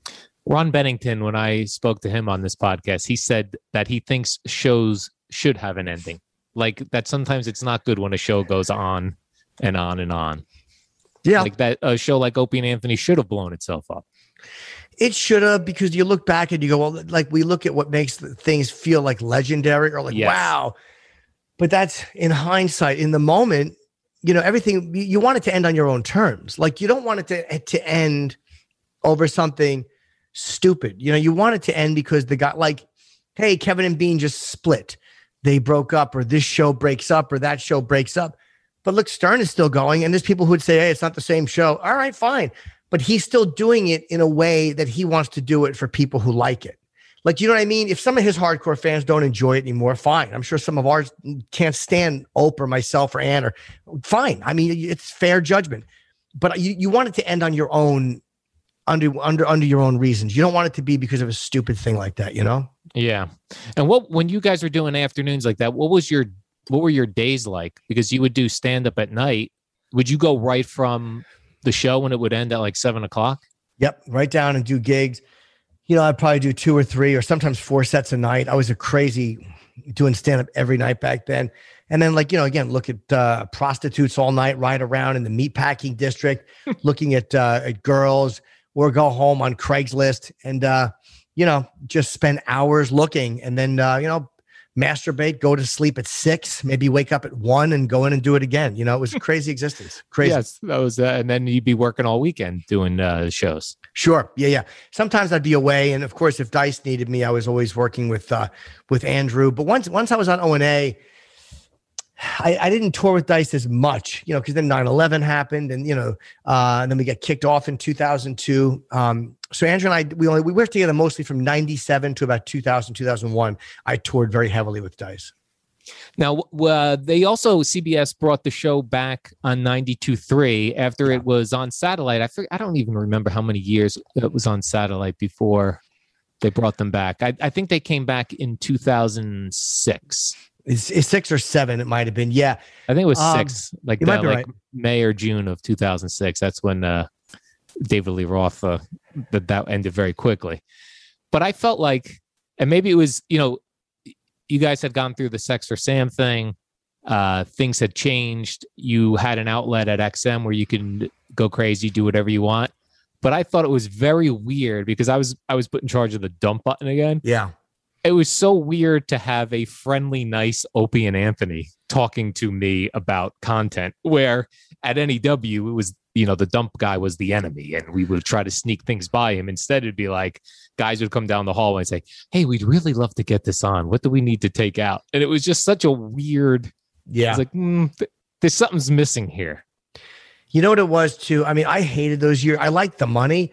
Ron Bennington, when I spoke to him on this podcast, he said that he thinks shows should have an ending. Like that sometimes it's not good when a show goes on and on and on. Yeah. Like that a show like Opie and Anthony should have blown itself up. It should have, because you look back and you go, well, like we look at what makes things feel like legendary or like, Yes. wow. But that's in hindsight. In the moment, everything, you want it to end on your own terms. Like you don't want it to end over something stupid. You want it to end because the guy, like, hey, Kevin and Bean just split. They broke up, or this show breaks up, or that show breaks up. But look, Stern is still going. And there's people who would say, hey, it's not the same show. All right, fine. But he's still doing it in a way that he wants to do it for people who like it. Like, you know what I mean? If some of his hardcore fans don't enjoy it anymore, fine. I'm sure some of ours can't stand Oprah or myself or Ann, or fine. I mean, it's fair judgment. But you want it to end on your own, under your own reasons. You don't want it to be because of a stupid thing like that, Yeah. And when you guys were doing afternoons like that, what were your days like? Because you would do stand up at night. Would you go right from the show when it would end at like 7:00? Yep. Right down and do gigs. I'd probably do 2 or 3 or sometimes 4 sets a night. I was a crazy doing stand up every night back then. And then again, look at prostitutes all night, ride around in the meatpacking district, looking at girls, or go home on Craigslist and, just spend hours looking, and then, masturbate, go to sleep at 6, maybe wake up at 1 and go in and do it again. It was a crazy existence. Crazy. Yes, that was, and then you'd be working all weekend doing shows. Sure. Yeah. Sometimes I'd be away. And of course, if Dice needed me, I was always working with Andrew. But once I was on O&A, I didn't tour with Dice as much, because then 9/11 happened, and and then we got kicked off in 2002. So Andrew and I, we worked together mostly from 97 to about 2000, 2001. I toured very heavily with Dice. Now, they also, CBS brought the show back on 92.3 after it was on satellite. I don't even remember how many years it was on satellite before they brought them back. I think they came back in 2006. It's 6 or 7. It might have been. Yeah. I think it was 6, like right. May or June of 2006. That's when David Lee Roth, that ended very quickly. But I felt like, and maybe it was, you guys had gone through the Sex for Sam thing. Things had changed. You had an outlet at XM where you can go crazy, do whatever you want. But I thought it was very weird because I was put in charge of the dump button again. Yeah. It was so weird to have a friendly, nice Opie and Anthony talking to me about content, where at NEW, it was, the dump guy was the enemy and we would try to sneak things by him. Instead, it'd be like guys would come down the hallway and say, hey, we'd really love to get this on. What do we need to take out? And it was just such a weird, yeah. It's like, there's something's missing here. You know what it was too? I mean, I hated those years. I liked the money.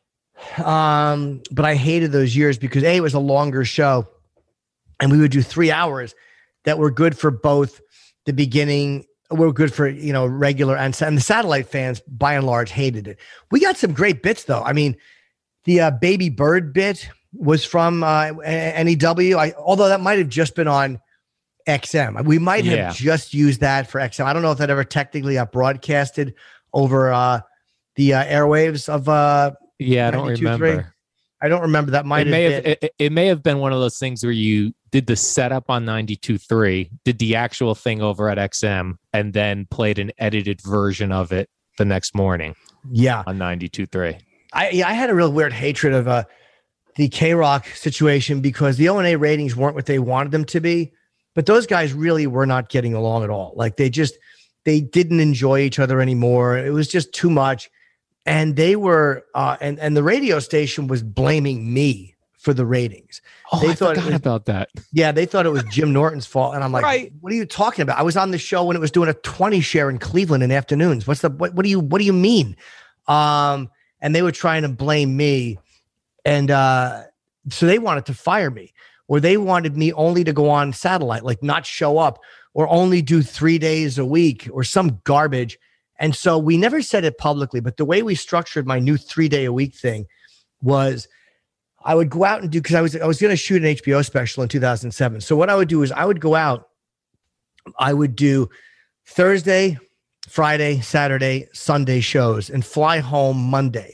But I hated those years because it was a longer show and we would do 3 hours that were good for both the beginning, were good for, regular and the satellite fans by and large hated it. We got some great bits though. I mean, the Baby Bird bit was from NEW. Although that might've just been on XM. We might have just used that for XM. I don't know if that ever technically got broadcasted over the airwaves of yeah, I don't remember. I don't remember. That it may have been one of those things where you did the setup on 92.3, did the actual thing over at XM, and then played an edited version of it the next morning. Yeah, on 92.3. I had a real weird hatred of the K-Rock situation because the O&A ratings weren't what they wanted them to be, but those guys really were not getting along at all. Like they didn't enjoy each other anymore. It was just too much. And they were, and the radio station was blaming me for the ratings. Oh, I forgot about that. Yeah, they thought it was Jim Norton's fault, and I'm like, right. What are you talking about? I was on the show when it was doing a 20 share in Cleveland in afternoons. What do you mean? And they were trying to blame me, and so they wanted to fire me, or they wanted me only to go on satellite, like not show up, or only do 3 days a week, or some garbage. And so we never said it publicly, but the way we structured my new 3-day-a-week thing was I would go out and do, because I was going to shoot an HBO special in 2007. So what I would do is I would go out, I would do Thursday, Friday, Saturday, Sunday shows and fly home Monday.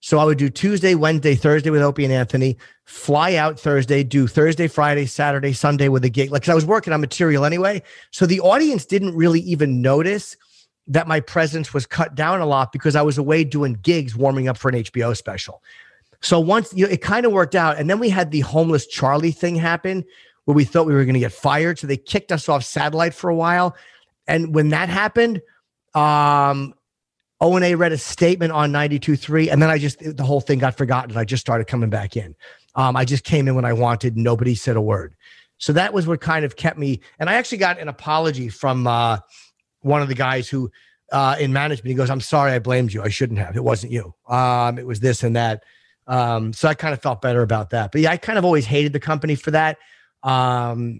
So I would do Tuesday, Wednesday, Thursday with Opie and Anthony, fly out Thursday, do Thursday, Friday, Saturday, Sunday with a gig. Like, 'cause I was working on material anyway. So the audience didn't really even notice that my presence was cut down a lot because I was away doing gigs, warming up for an HBO special. So once, it kind of worked out. And then we had the homeless Charlie thing happen where we thought we were going to get fired. So they kicked us off satellite for a while. And when that happened, O&A read a statement on 92.3, and then the whole thing got forgotten. I just started coming back in. I just came in when I wanted. Nobody said a word. So that was what kind of kept me. And I actually got an apology from one of the guys who in management. He goes, "I'm sorry, I blamed you. I shouldn't have. It wasn't you. It was this and that." So I kind of felt better about that. But yeah, I kind of always hated the company for that. And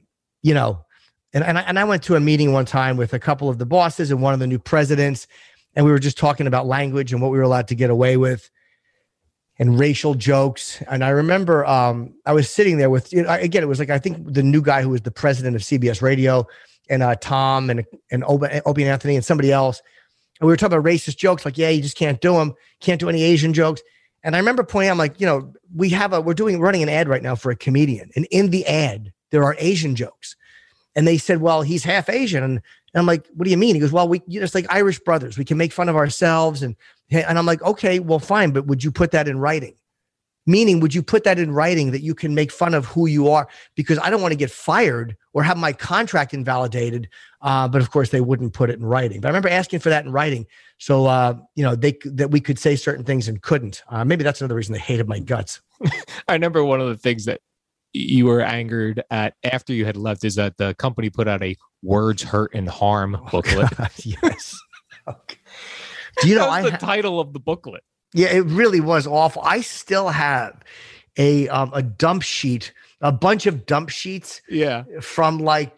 I went to a meeting one time with a couple of the bosses and one of the new presidents. And we were just talking about language and what we were allowed to get away with and racial jokes. And I remember I was sitting there with, again, it was like, I think the new guy who was the president of CBS Radio and Tom and Opie and Anthony and somebody else. And we were talking about racist jokes. Like, yeah, you just can't do them. Can't do any Asian jokes. And I remember pointing out, I'm like, we're running an ad right now for a comedian. And in the ad, there are Asian jokes. And they said, well, he's half Asian. And I'm like, what do you mean? He goes, well, it's like Irish brothers. We can make fun of ourselves. And I'm like, okay, well, fine. But would you put that in writing? Meaning, would you put that in writing that you can make fun of who you are? Because I don't want to get fired or have my contract invalidated. But of course, they wouldn't put it in writing. But I remember asking for that in writing. So, that we could say certain things and couldn't. Maybe that's another reason they hated my guts. I remember one of the things that you were angered at after you had left is that the company put out a words hurt and harm booklet. God, yes. Okay. Do you know that was the title of the booklet? Yeah, it really was awful. I still have a dump sheet, a bunch of dump sheets. Yeah. From like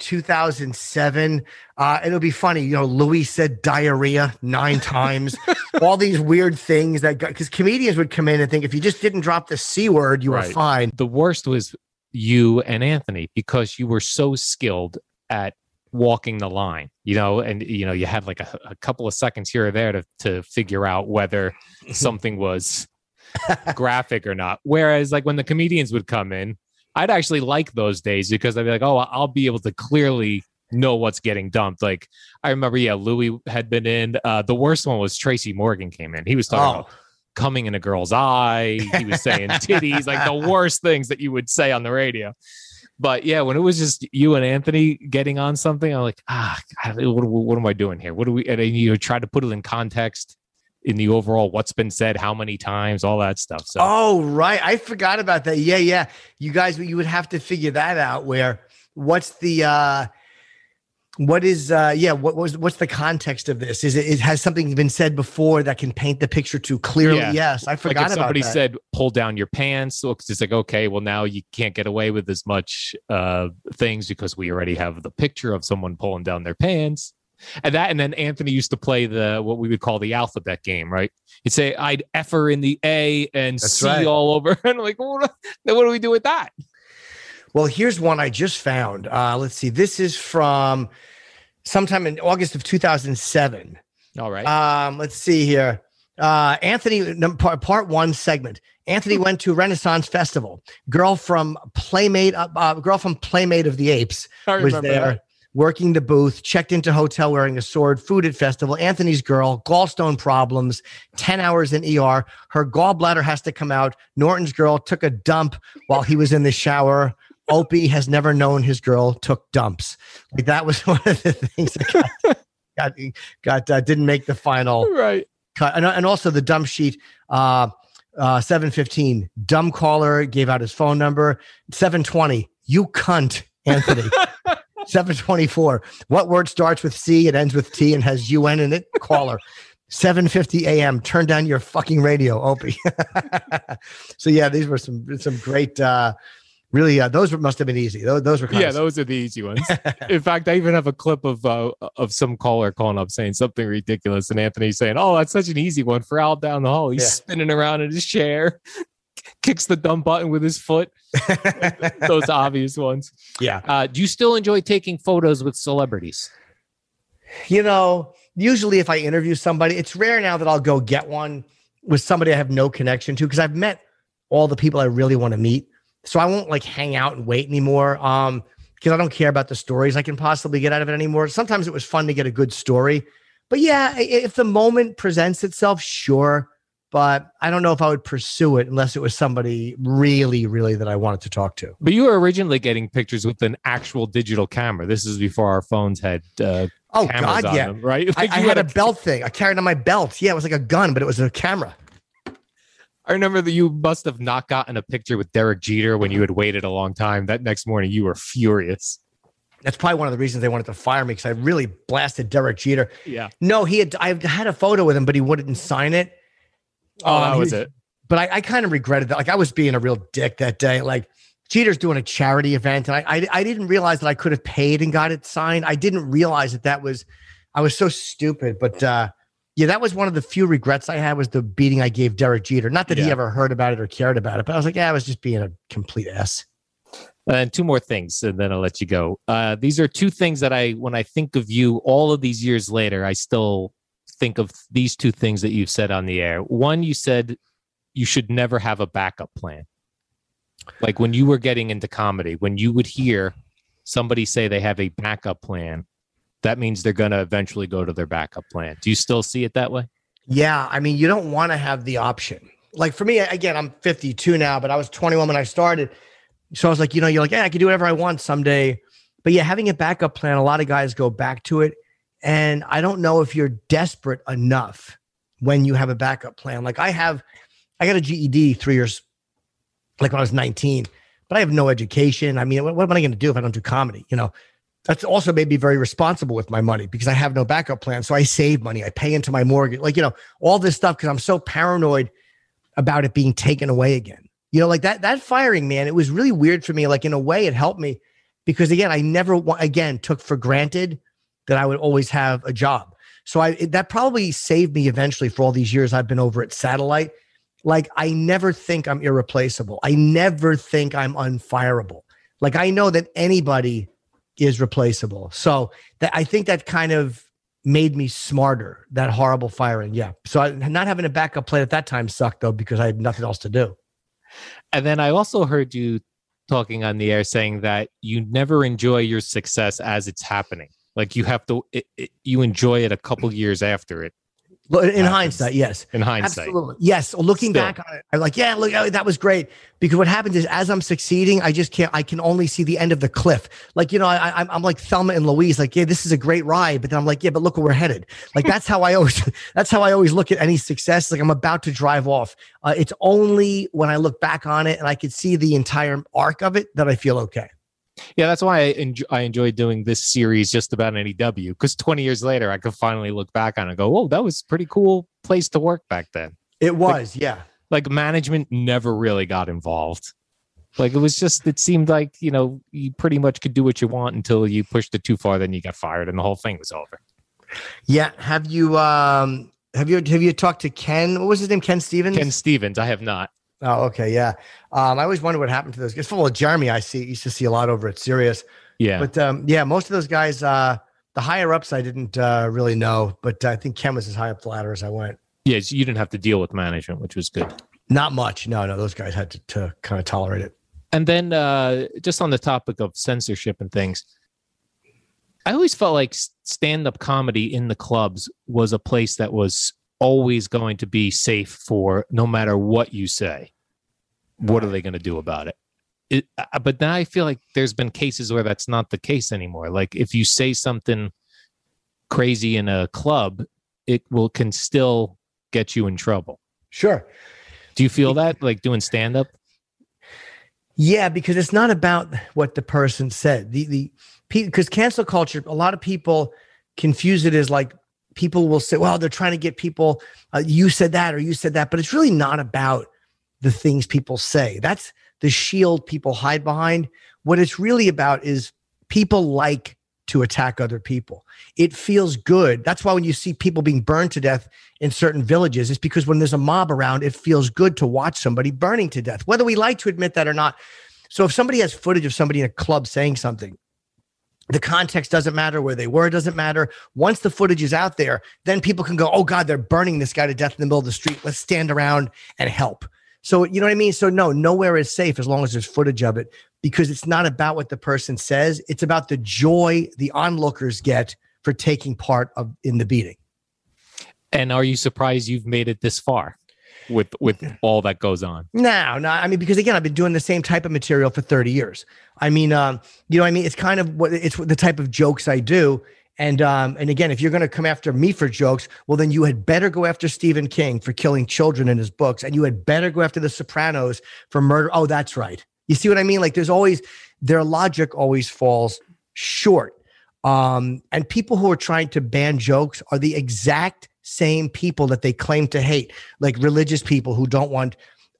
2007. It'll be funny. Louis said diarrhea 9 times. All these weird things because comedians would come in and think if you just didn't drop the C word, you were fine. The worst was you and Anthony, because you were so skilled at walking the line, and you had like a couple of seconds here or there to figure out whether something was graphic or not. Whereas like when the comedians would come in, I'd actually like those days because I'd be like, oh, I'll be able to clearly know what's getting dumped. Like I remember, Louis had been in. The worst one was Tracy Morgan came in. He was talking about coming in a girl's eye. He was saying titties, like the worst things that you would say on the radio. But yeah, when it was just you and Anthony getting on something, I'm like, what am I doing here? What do we? And you try to put it in context in the overall what's been said, how many times, all that stuff. So, oh right, I forgot about that. Yeah. You guys, you would have to figure that out. What's the what's the context of this? Has something been said before that can paint the picture too clearly? Yeah. Yes, I forgot about that. Somebody said, pull down your pants. So it's like, okay, well now you can't get away with as much things because we already have the picture of someone pulling down their pants. And then Anthony used to play what we would call the alphabet game, right? He'd say, I'd F her in the A and That's C right. all over. And I'm like, what do we do with that? Well, here's one I just found. Let's see. This is from sometime in August of 2007. All right. Let's see here. Anthony, part 1 segment. Anthony went to Renaissance Festival. Girl from Playmate of the Apes was there. That. Working the booth, checked into hotel wearing a sword, food at festival. Anthony's girl, gallstone problems, 10 hours in ER. Her gallbladder has to come out. Norton's girl took a dump while he was in the shower. Opie has never known his girl took dumps. Like that was one of the things that didn't make the final cut. And also the dump sheet, 7:15, dumb caller gave out his phone number. 7:20, you cunt, Anthony. 7:24, what word starts with C, it ends with T, and has UN in it? Caller. 7:50 a.m. Turn down your fucking radio, Opie. So yeah, these were some great. Really, those must have been easy. Those were those are the easy ones. In fact, I even have a clip of some caller calling up saying something ridiculous, and Anthony saying, "Oh, that's such an easy one for Al down the hall. He's spinning around in his chair." Kicks the dumb button with his foot. Those obvious ones. Yeah. Do you still enjoy taking photos with celebrities? Usually if I interview somebody, it's rare now that I'll go get one. with somebody I have no connection to, because I've met all the people I really want to meet. So I won't like hang out and wait anymore. Because I don't care about the stories I can possibly get out of it anymore. Sometimes it was fun to get a good story. But yeah, if the moment presents itself, sure. But I don't know if I would pursue it unless it was somebody really, really that I wanted to talk to. But you were originally getting pictures with an actual digital camera. This is before our phones had cameras on them, right? Like I had a belt thing. I carried on my belt. Yeah, it was like a gun, but it was a camera. I remember that you must have not gotten a picture with Derek Jeter when you had waited a long time. That next morning, you were furious. That's probably one of the reasons they wanted to fire me, because I really blasted Derek Jeter. Yeah. No, I had a photo with him, but he wouldn't sign it. Oh, that was it. But I kind of regretted that. Like I was being a real dick that day. Like Jeter's doing a charity event, and I didn't realize that I could have paid and got it signed. I didn't realize that was, I was so stupid. But yeah, that was one of the few regrets I had, was the beating I gave Derek Jeter. Not that he ever heard about it or cared about it, but I was like, yeah, I was just being a complete ass. And two more things, and then I'll let you go. These are two things that when I think of you all of these years later, I still think of these two things that you've said on the air. One, you said you should never have a backup plan. Like when you were getting into comedy, when you would hear somebody say they have a backup plan, that means they're going to eventually go to their backup plan. Do you still see it that way? Yeah. I mean, you don't want to have the option. Like for me, again, I'm 52 now, but I was 21 when I started. So I was like, you're like, yeah, I can do whatever I want someday. But yeah, having a backup plan, a lot of guys go back to it. And I don't know if you're desperate enough when you have a backup plan. Like I got a GED 3 years, like when I was 19, but I have no education. I mean, what am I going to do if I don't do comedy? That's also made me very responsible with my money, because I have no backup plan. So I save money. I pay into my mortgage, all this stuff, because I'm so paranoid about it being taken away again. Like that firing, man, it was really weird for me. Like in a way it helped me, because again, I never took for granted that I would always have a job. So that probably saved me eventually for all these years I've been over at Satellite. Like I never think I'm irreplaceable. I never think I'm unfireable. Like I know that anybody is replaceable. So I think that kind of made me smarter, that horrible firing. Yeah. So not having a backup plan at that time sucked though, because I had nothing else to do. And then I also heard you talking on the air saying that you never enjoy your success as it's happening. Like you have to, you enjoy it a couple years after it. In hindsight, yes. In hindsight. Absolutely. Yes. Looking back on it, I'm like, yeah, look, that was great. Because what happens is as I'm succeeding, I can only see the end of the cliff. Like, I'm like Thelma and Louise, like, yeah, this is a great ride. But then I'm like, yeah, but look where we're headed. Like, that's how I always look at any success. Like I'm about to drive off. It's only when I look back on it and I can see the entire arc of it that I feel okay. Yeah, that's why I enjoy doing this series just about NEW, because 20 years later, I could finally look back on it and go, oh, that was a pretty cool place to work back then. It was, yeah. Like management never really got involved. Like it seemed like, you pretty much could do what you want until you pushed it too far, then you got fired and the whole thing was over. Yeah. Have you talked to Ken? What was his name? Ken Stevens? Ken Stevens. I have not. Oh, okay. Yeah. I always wonder what happened to those guys. Full of Jeremy, used to see a lot over at Sirius. Yeah. But yeah, most of those guys, the higher ups, I didn't really know, but I think Ken was as high up the ladder as I went. Yeah. So you didn't have to deal with management, which was good. Not much. No, those guys had to kind of tolerate it. And then just on the topic of censorship and things, I always felt like stand-up comedy in the clubs was a place that was always going to be safe for no matter what you say. What are they going to do about it? But now I feel like there's been cases where that's not the case anymore. Like if you say something crazy in a club, it can still get you in trouble. Sure. Do you feel that like doing stand-up? Yeah, because it's not about what the person said. Because cancel culture, a lot of people confuse it as like, people will say, well, they're trying to get people, you said that or you said that, but it's really not about the things people say. That's the shield people hide behind. What it's really about is people like to attack other people. It feels good. That's why when you see people being burned to death in certain villages, it's because when there's a mob around, it feels good to watch somebody burning to death, whether we like to admit that or not. So if somebody has footage of somebody in a club saying something, The context doesn't matter. Where they were doesn't matter. Once the footage is out there, then people can go, oh God, they're burning this guy to death in the middle of the street. Let's stand around and help. So, you know what I mean? So no, nowhere is safe as long as there's footage of it, because it's not about what the person says. It's about the joy the onlookers get for taking part in the beating. And are you surprised you've made it this far with all that goes on? No. I mean, because again, I've been doing the same type of material for 30 years. I mean, you know what I mean? It's kind of it's the type of jokes I do. And again, if you're going to come after me for jokes, well, then you had better go after Stephen King for killing children in his books. And you had better go after The Sopranos for murder. Oh, that's right. You see what I mean? Like their logic always falls short. And people who are trying to ban jokes are the exact same people that they claim to hate, like religious people who don't want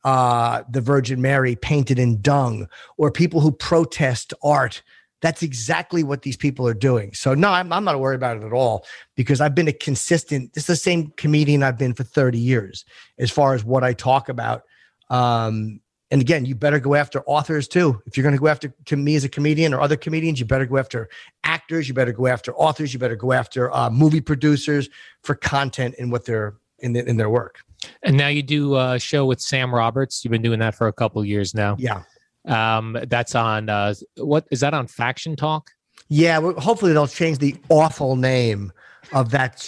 the Virgin Mary painted in dung, or people who protest art. That's exactly what these people are doing. So no, I'm not worried about it at all, because I've been this is the same comedian I've been for 30 years as far as what I talk about. And again, you better go after authors too. If you're going to go after me as a comedian or other comedians, you better go after actors. You better go after authors. You better go after movie producers for content in what they're in their work. And now you do a show with Sam Roberts. You've been doing that for a couple of years now. Yeah. That's on what is that on Faction Talk? Yeah, well, hopefully they'll change the awful name of that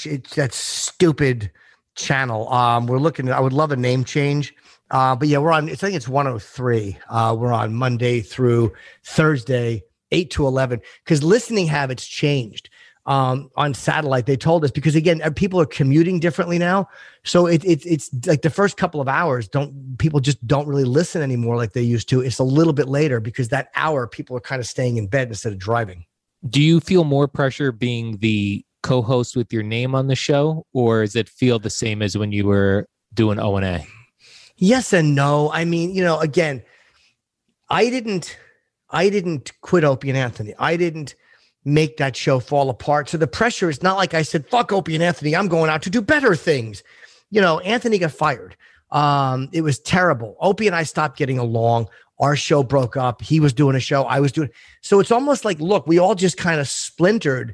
stupid channel. I would love a name change. But yeah, we're on. I think it's 103. We're on Monday through Thursday, 8 to 11, because listening habits changed on satellite. They told us, because again, people are commuting differently now. So it's like the first couple of hours, people just don't really listen anymore like they used to. It's a little bit later, because that hour people are kind of staying in bed instead of driving. Do you feel more pressure being the co-host with your name on the show, or does it feel the same as when you were doing O&A? Yes and no. I mean, again, I didn't quit Opie and Anthony. I didn't make that show fall apart. So the pressure is not like I said, fuck Opie and Anthony, I'm going out to do better things. Anthony got fired. It was terrible. Opie and I stopped getting along. Our show broke up. He was doing a show. I was doing. So it's almost like, look, we all just kind of splintered.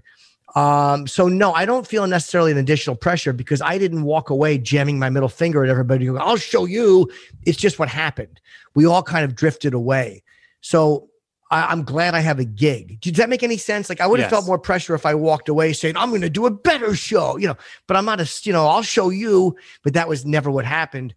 So no, I don't feel necessarily an additional pressure, because I didn't walk away jamming my middle finger at everybody. I'll show you. It's just what happened. We all kind of drifted away. So I'm glad I have a gig. Does that make any sense? Like I would have felt more pressure if I walked away saying, I'm going to do a better show, but I'm not I'll show you, but that was never what happened.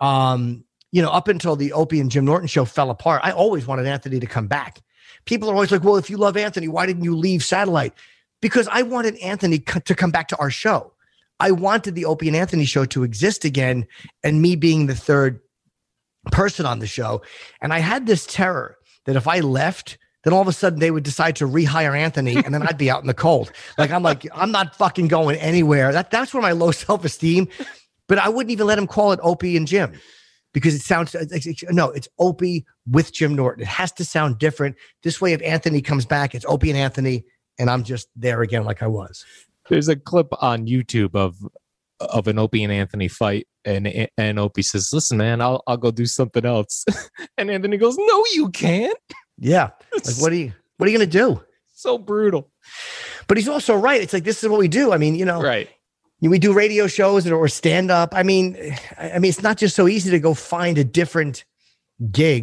Up until the Opie and Jim Norton show fell apart, I always wanted Anthony to come back. People are always like, well, if you love Anthony, why didn't you leave satellite? Because I wanted Anthony to come back to our show. I wanted the Opie and Anthony show to exist again, and me being the third person on the show. And I had this terror that if I left, then all of a sudden they would decide to rehire Anthony, and then I'd be out in the cold. I'm not fucking going anywhere. That's where my low self-esteem, but I wouldn't even let him call it Opie and Jim, because it sounds, no, it's Opie with Jim Norton. It has to sound different. This way, if Anthony comes back, it's Opie and Anthony, and I'm just there again like I was. There's a clip on YouTube of an Opie and Anthony fight, and Opie says, listen, man, I'll go do something else. And Anthony goes, no, you can't. Yeah. Like, what are you going to do? So brutal. But he's also right. It's like, this is what we do. I mean, right. We do radio shows or stand up. I mean, it's not just so easy to go find a different gig.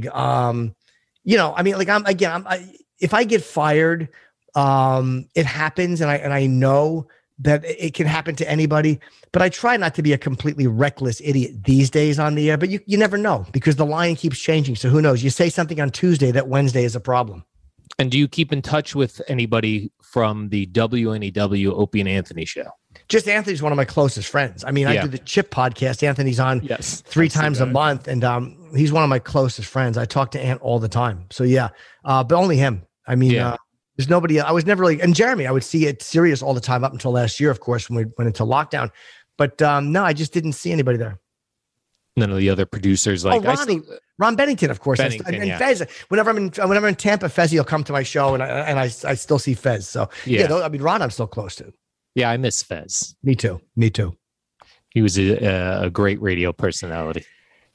If I get fired, it happens, and I know that it can happen to anybody, but I try not to be a completely reckless idiot these days on the air, but you never know, because the line keeps changing. So who knows? You say something on Tuesday, that Wednesday is a problem. And do you keep in touch with anybody from the WNEW Opie and Anthony show? Just Anthony's one of my closest friends. I mean, I do the Chip podcast. Anthony's on three times a month, and he's one of my closest friends. I talk to Ant all the time. So yeah, but only him. I mean, there's nobody. I was never really, and Jeremy, I would see at Sirius all the time up until last year, of course, when we went into lockdown. But no, I just didn't see anybody there. None of the other producers, like Ron Bennington, of course, and Fez. Whenever I'm in Tampa, Fezzy will come to my show, and I still see Fez. So Ron, I'm still close to. Yeah, I miss Fez. Me too. He was a great radio personality.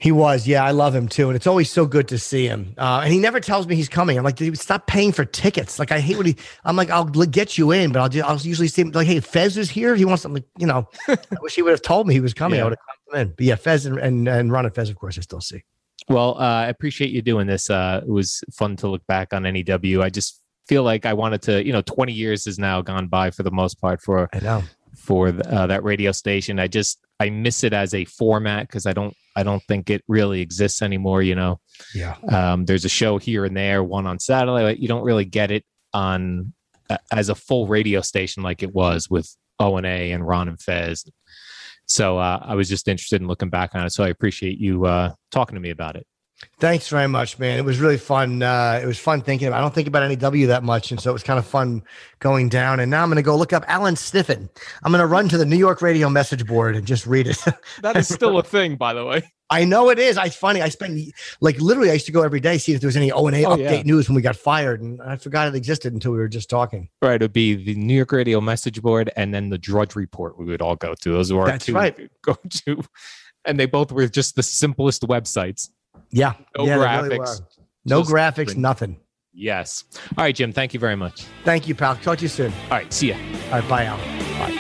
He was. Yeah, I love him too. And it's always so good to see him. And he never tells me he's coming. I'm like, dude, stop paying for tickets. Like, I hate when I'm like, I'll get you in, but I'll usually see him like, hey, Fez is here. He wants something, I wish he would have told me he was coming. I would have come in. But yeah, Fez and Ron and Fez, of course, I still see. Well, I appreciate you doing this. It was fun to look back on NEW. I just feel like I wanted to, 20 years has now gone by for the most part for that radio station. I miss it as a format because I don't think it really exists anymore. Yeah. There's a show here and there, one on satellite. You don't really get it on as a full radio station like it was with O&A and Ron and Fez. So I was just interested in looking back on it. So I appreciate you talking to me about it. Thanks very much, man. It was really fun. It was fun thinking about it. I don't think about NEW that much. And so it was kind of fun going down. And now I'm going to go look up Alan Sniffen. I'm going to run to the New York radio message board and just read it. That is still a thing, by the way. I know it is. It's funny. I spent literally I used to go every day, see if there was any O&A update news when we got fired. And I forgot it existed until we were just talking. Right. It'd be the New York radio message board and then the Drudge Report we would all go to. Those were our two go to. And they both were just the simplest websites. Yeah. No graphics. Really no graphics, nothing. Yes. All right, Jim. Thank you very much. Thank you, pal. Talk to you soon. All right. See ya. All right. Bye, Al. Bye.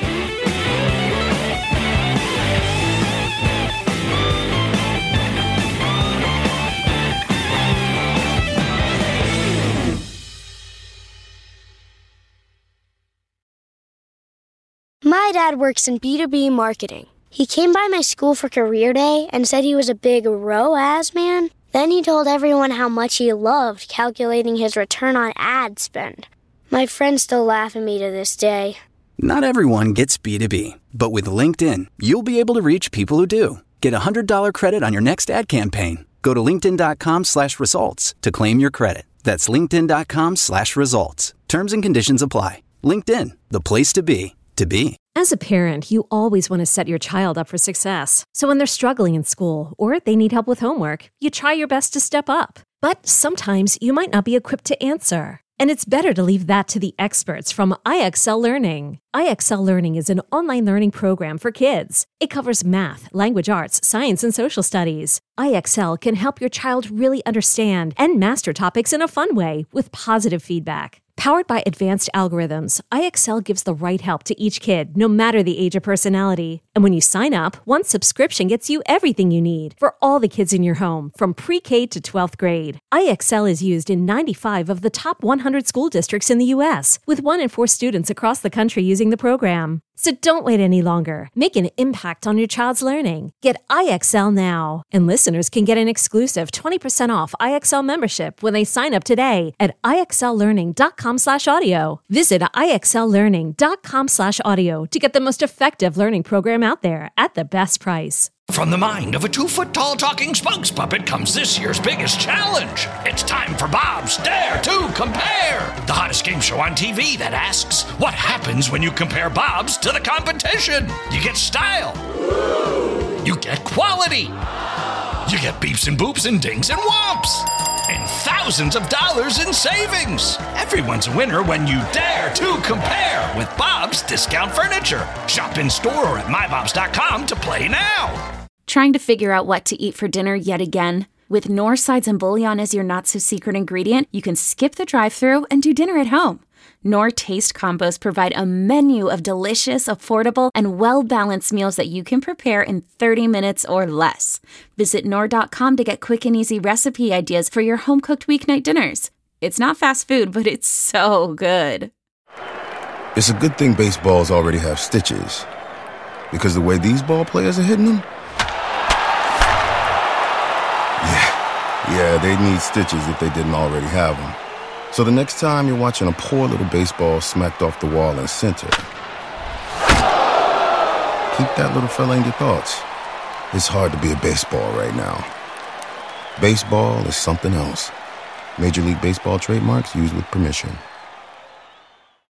My dad works in B2B marketing. He came by my school for career day and said he was a big ROAS man. Then he told everyone how much he loved calculating his return on ad spend. My friends still laugh at me to this day. Not everyone gets B2B, but with LinkedIn, you'll be able to reach people who do. Get $100 credit on your next ad campaign. Go to linkedin.com/results to claim your credit. That's linkedin.com/results. Terms and conditions apply. LinkedIn, the place to be, to be. As a parent, you always want to set your child up for success. So when they're struggling in school or they need help with homework, you try your best to step up. But sometimes you might not be equipped to answer. And it's better to leave that to the experts from IXL Learning. IXL Learning is an online learning program for kids. It covers math, language arts, science, and social studies. IXL can help your child really understand and master topics in a fun way with positive feedback. Powered by advanced algorithms, IXL gives the right help to each kid, no matter the age or personality. And when you sign up, one subscription gets you everything you need for all the kids in your home, from pre-K to 12th grade. IXL is used in 95 of the top 100 school districts in the U.S., with 1 in 4 students across the country using the program. So don't wait any longer. Make an impact on your child's learning. Get IXL now. And listeners can get an exclusive 20% off IXL membership when they sign up today at IXLlearning.com/audio. Visit IXLlearning.com/audio to get the most effective learning program out there at the best price. From the mind of a 2-foot-tall talking spokes puppet comes this year's biggest challenge. It's time for Bob's Dare to Compare, the hottest game show on TV that asks, what happens when you compare Bob's to the competition? You get style. You get quality. You get beeps and boops and dings and whomps. And thousands of dollars in savings. Everyone's a winner when you dare to compare with Bob's Discount Furniture. Shop in store or at mybobs.com to play now. Trying to figure out what to eat for dinner yet again? With Knorr sides and bouillon as your not-so-secret ingredient, you can skip the drive-thru and do dinner at home. Knorr Taste Combos provide a menu of delicious, affordable, and well-balanced meals that you can prepare in 30 minutes or less. Visit Knorr.com to get quick and easy recipe ideas for your home-cooked weeknight dinners. It's not fast food, but it's so good. It's a good thing baseballs already have stitches, because the way these ball players are hitting them, yeah, they'd need stitches if they didn't already have them. So the next time you're watching a poor little baseball smacked off the wall in center, keep that little fella in your thoughts. It's hard to be a baseball right now. Baseball is something else. Major League Baseball trademarks used with permission.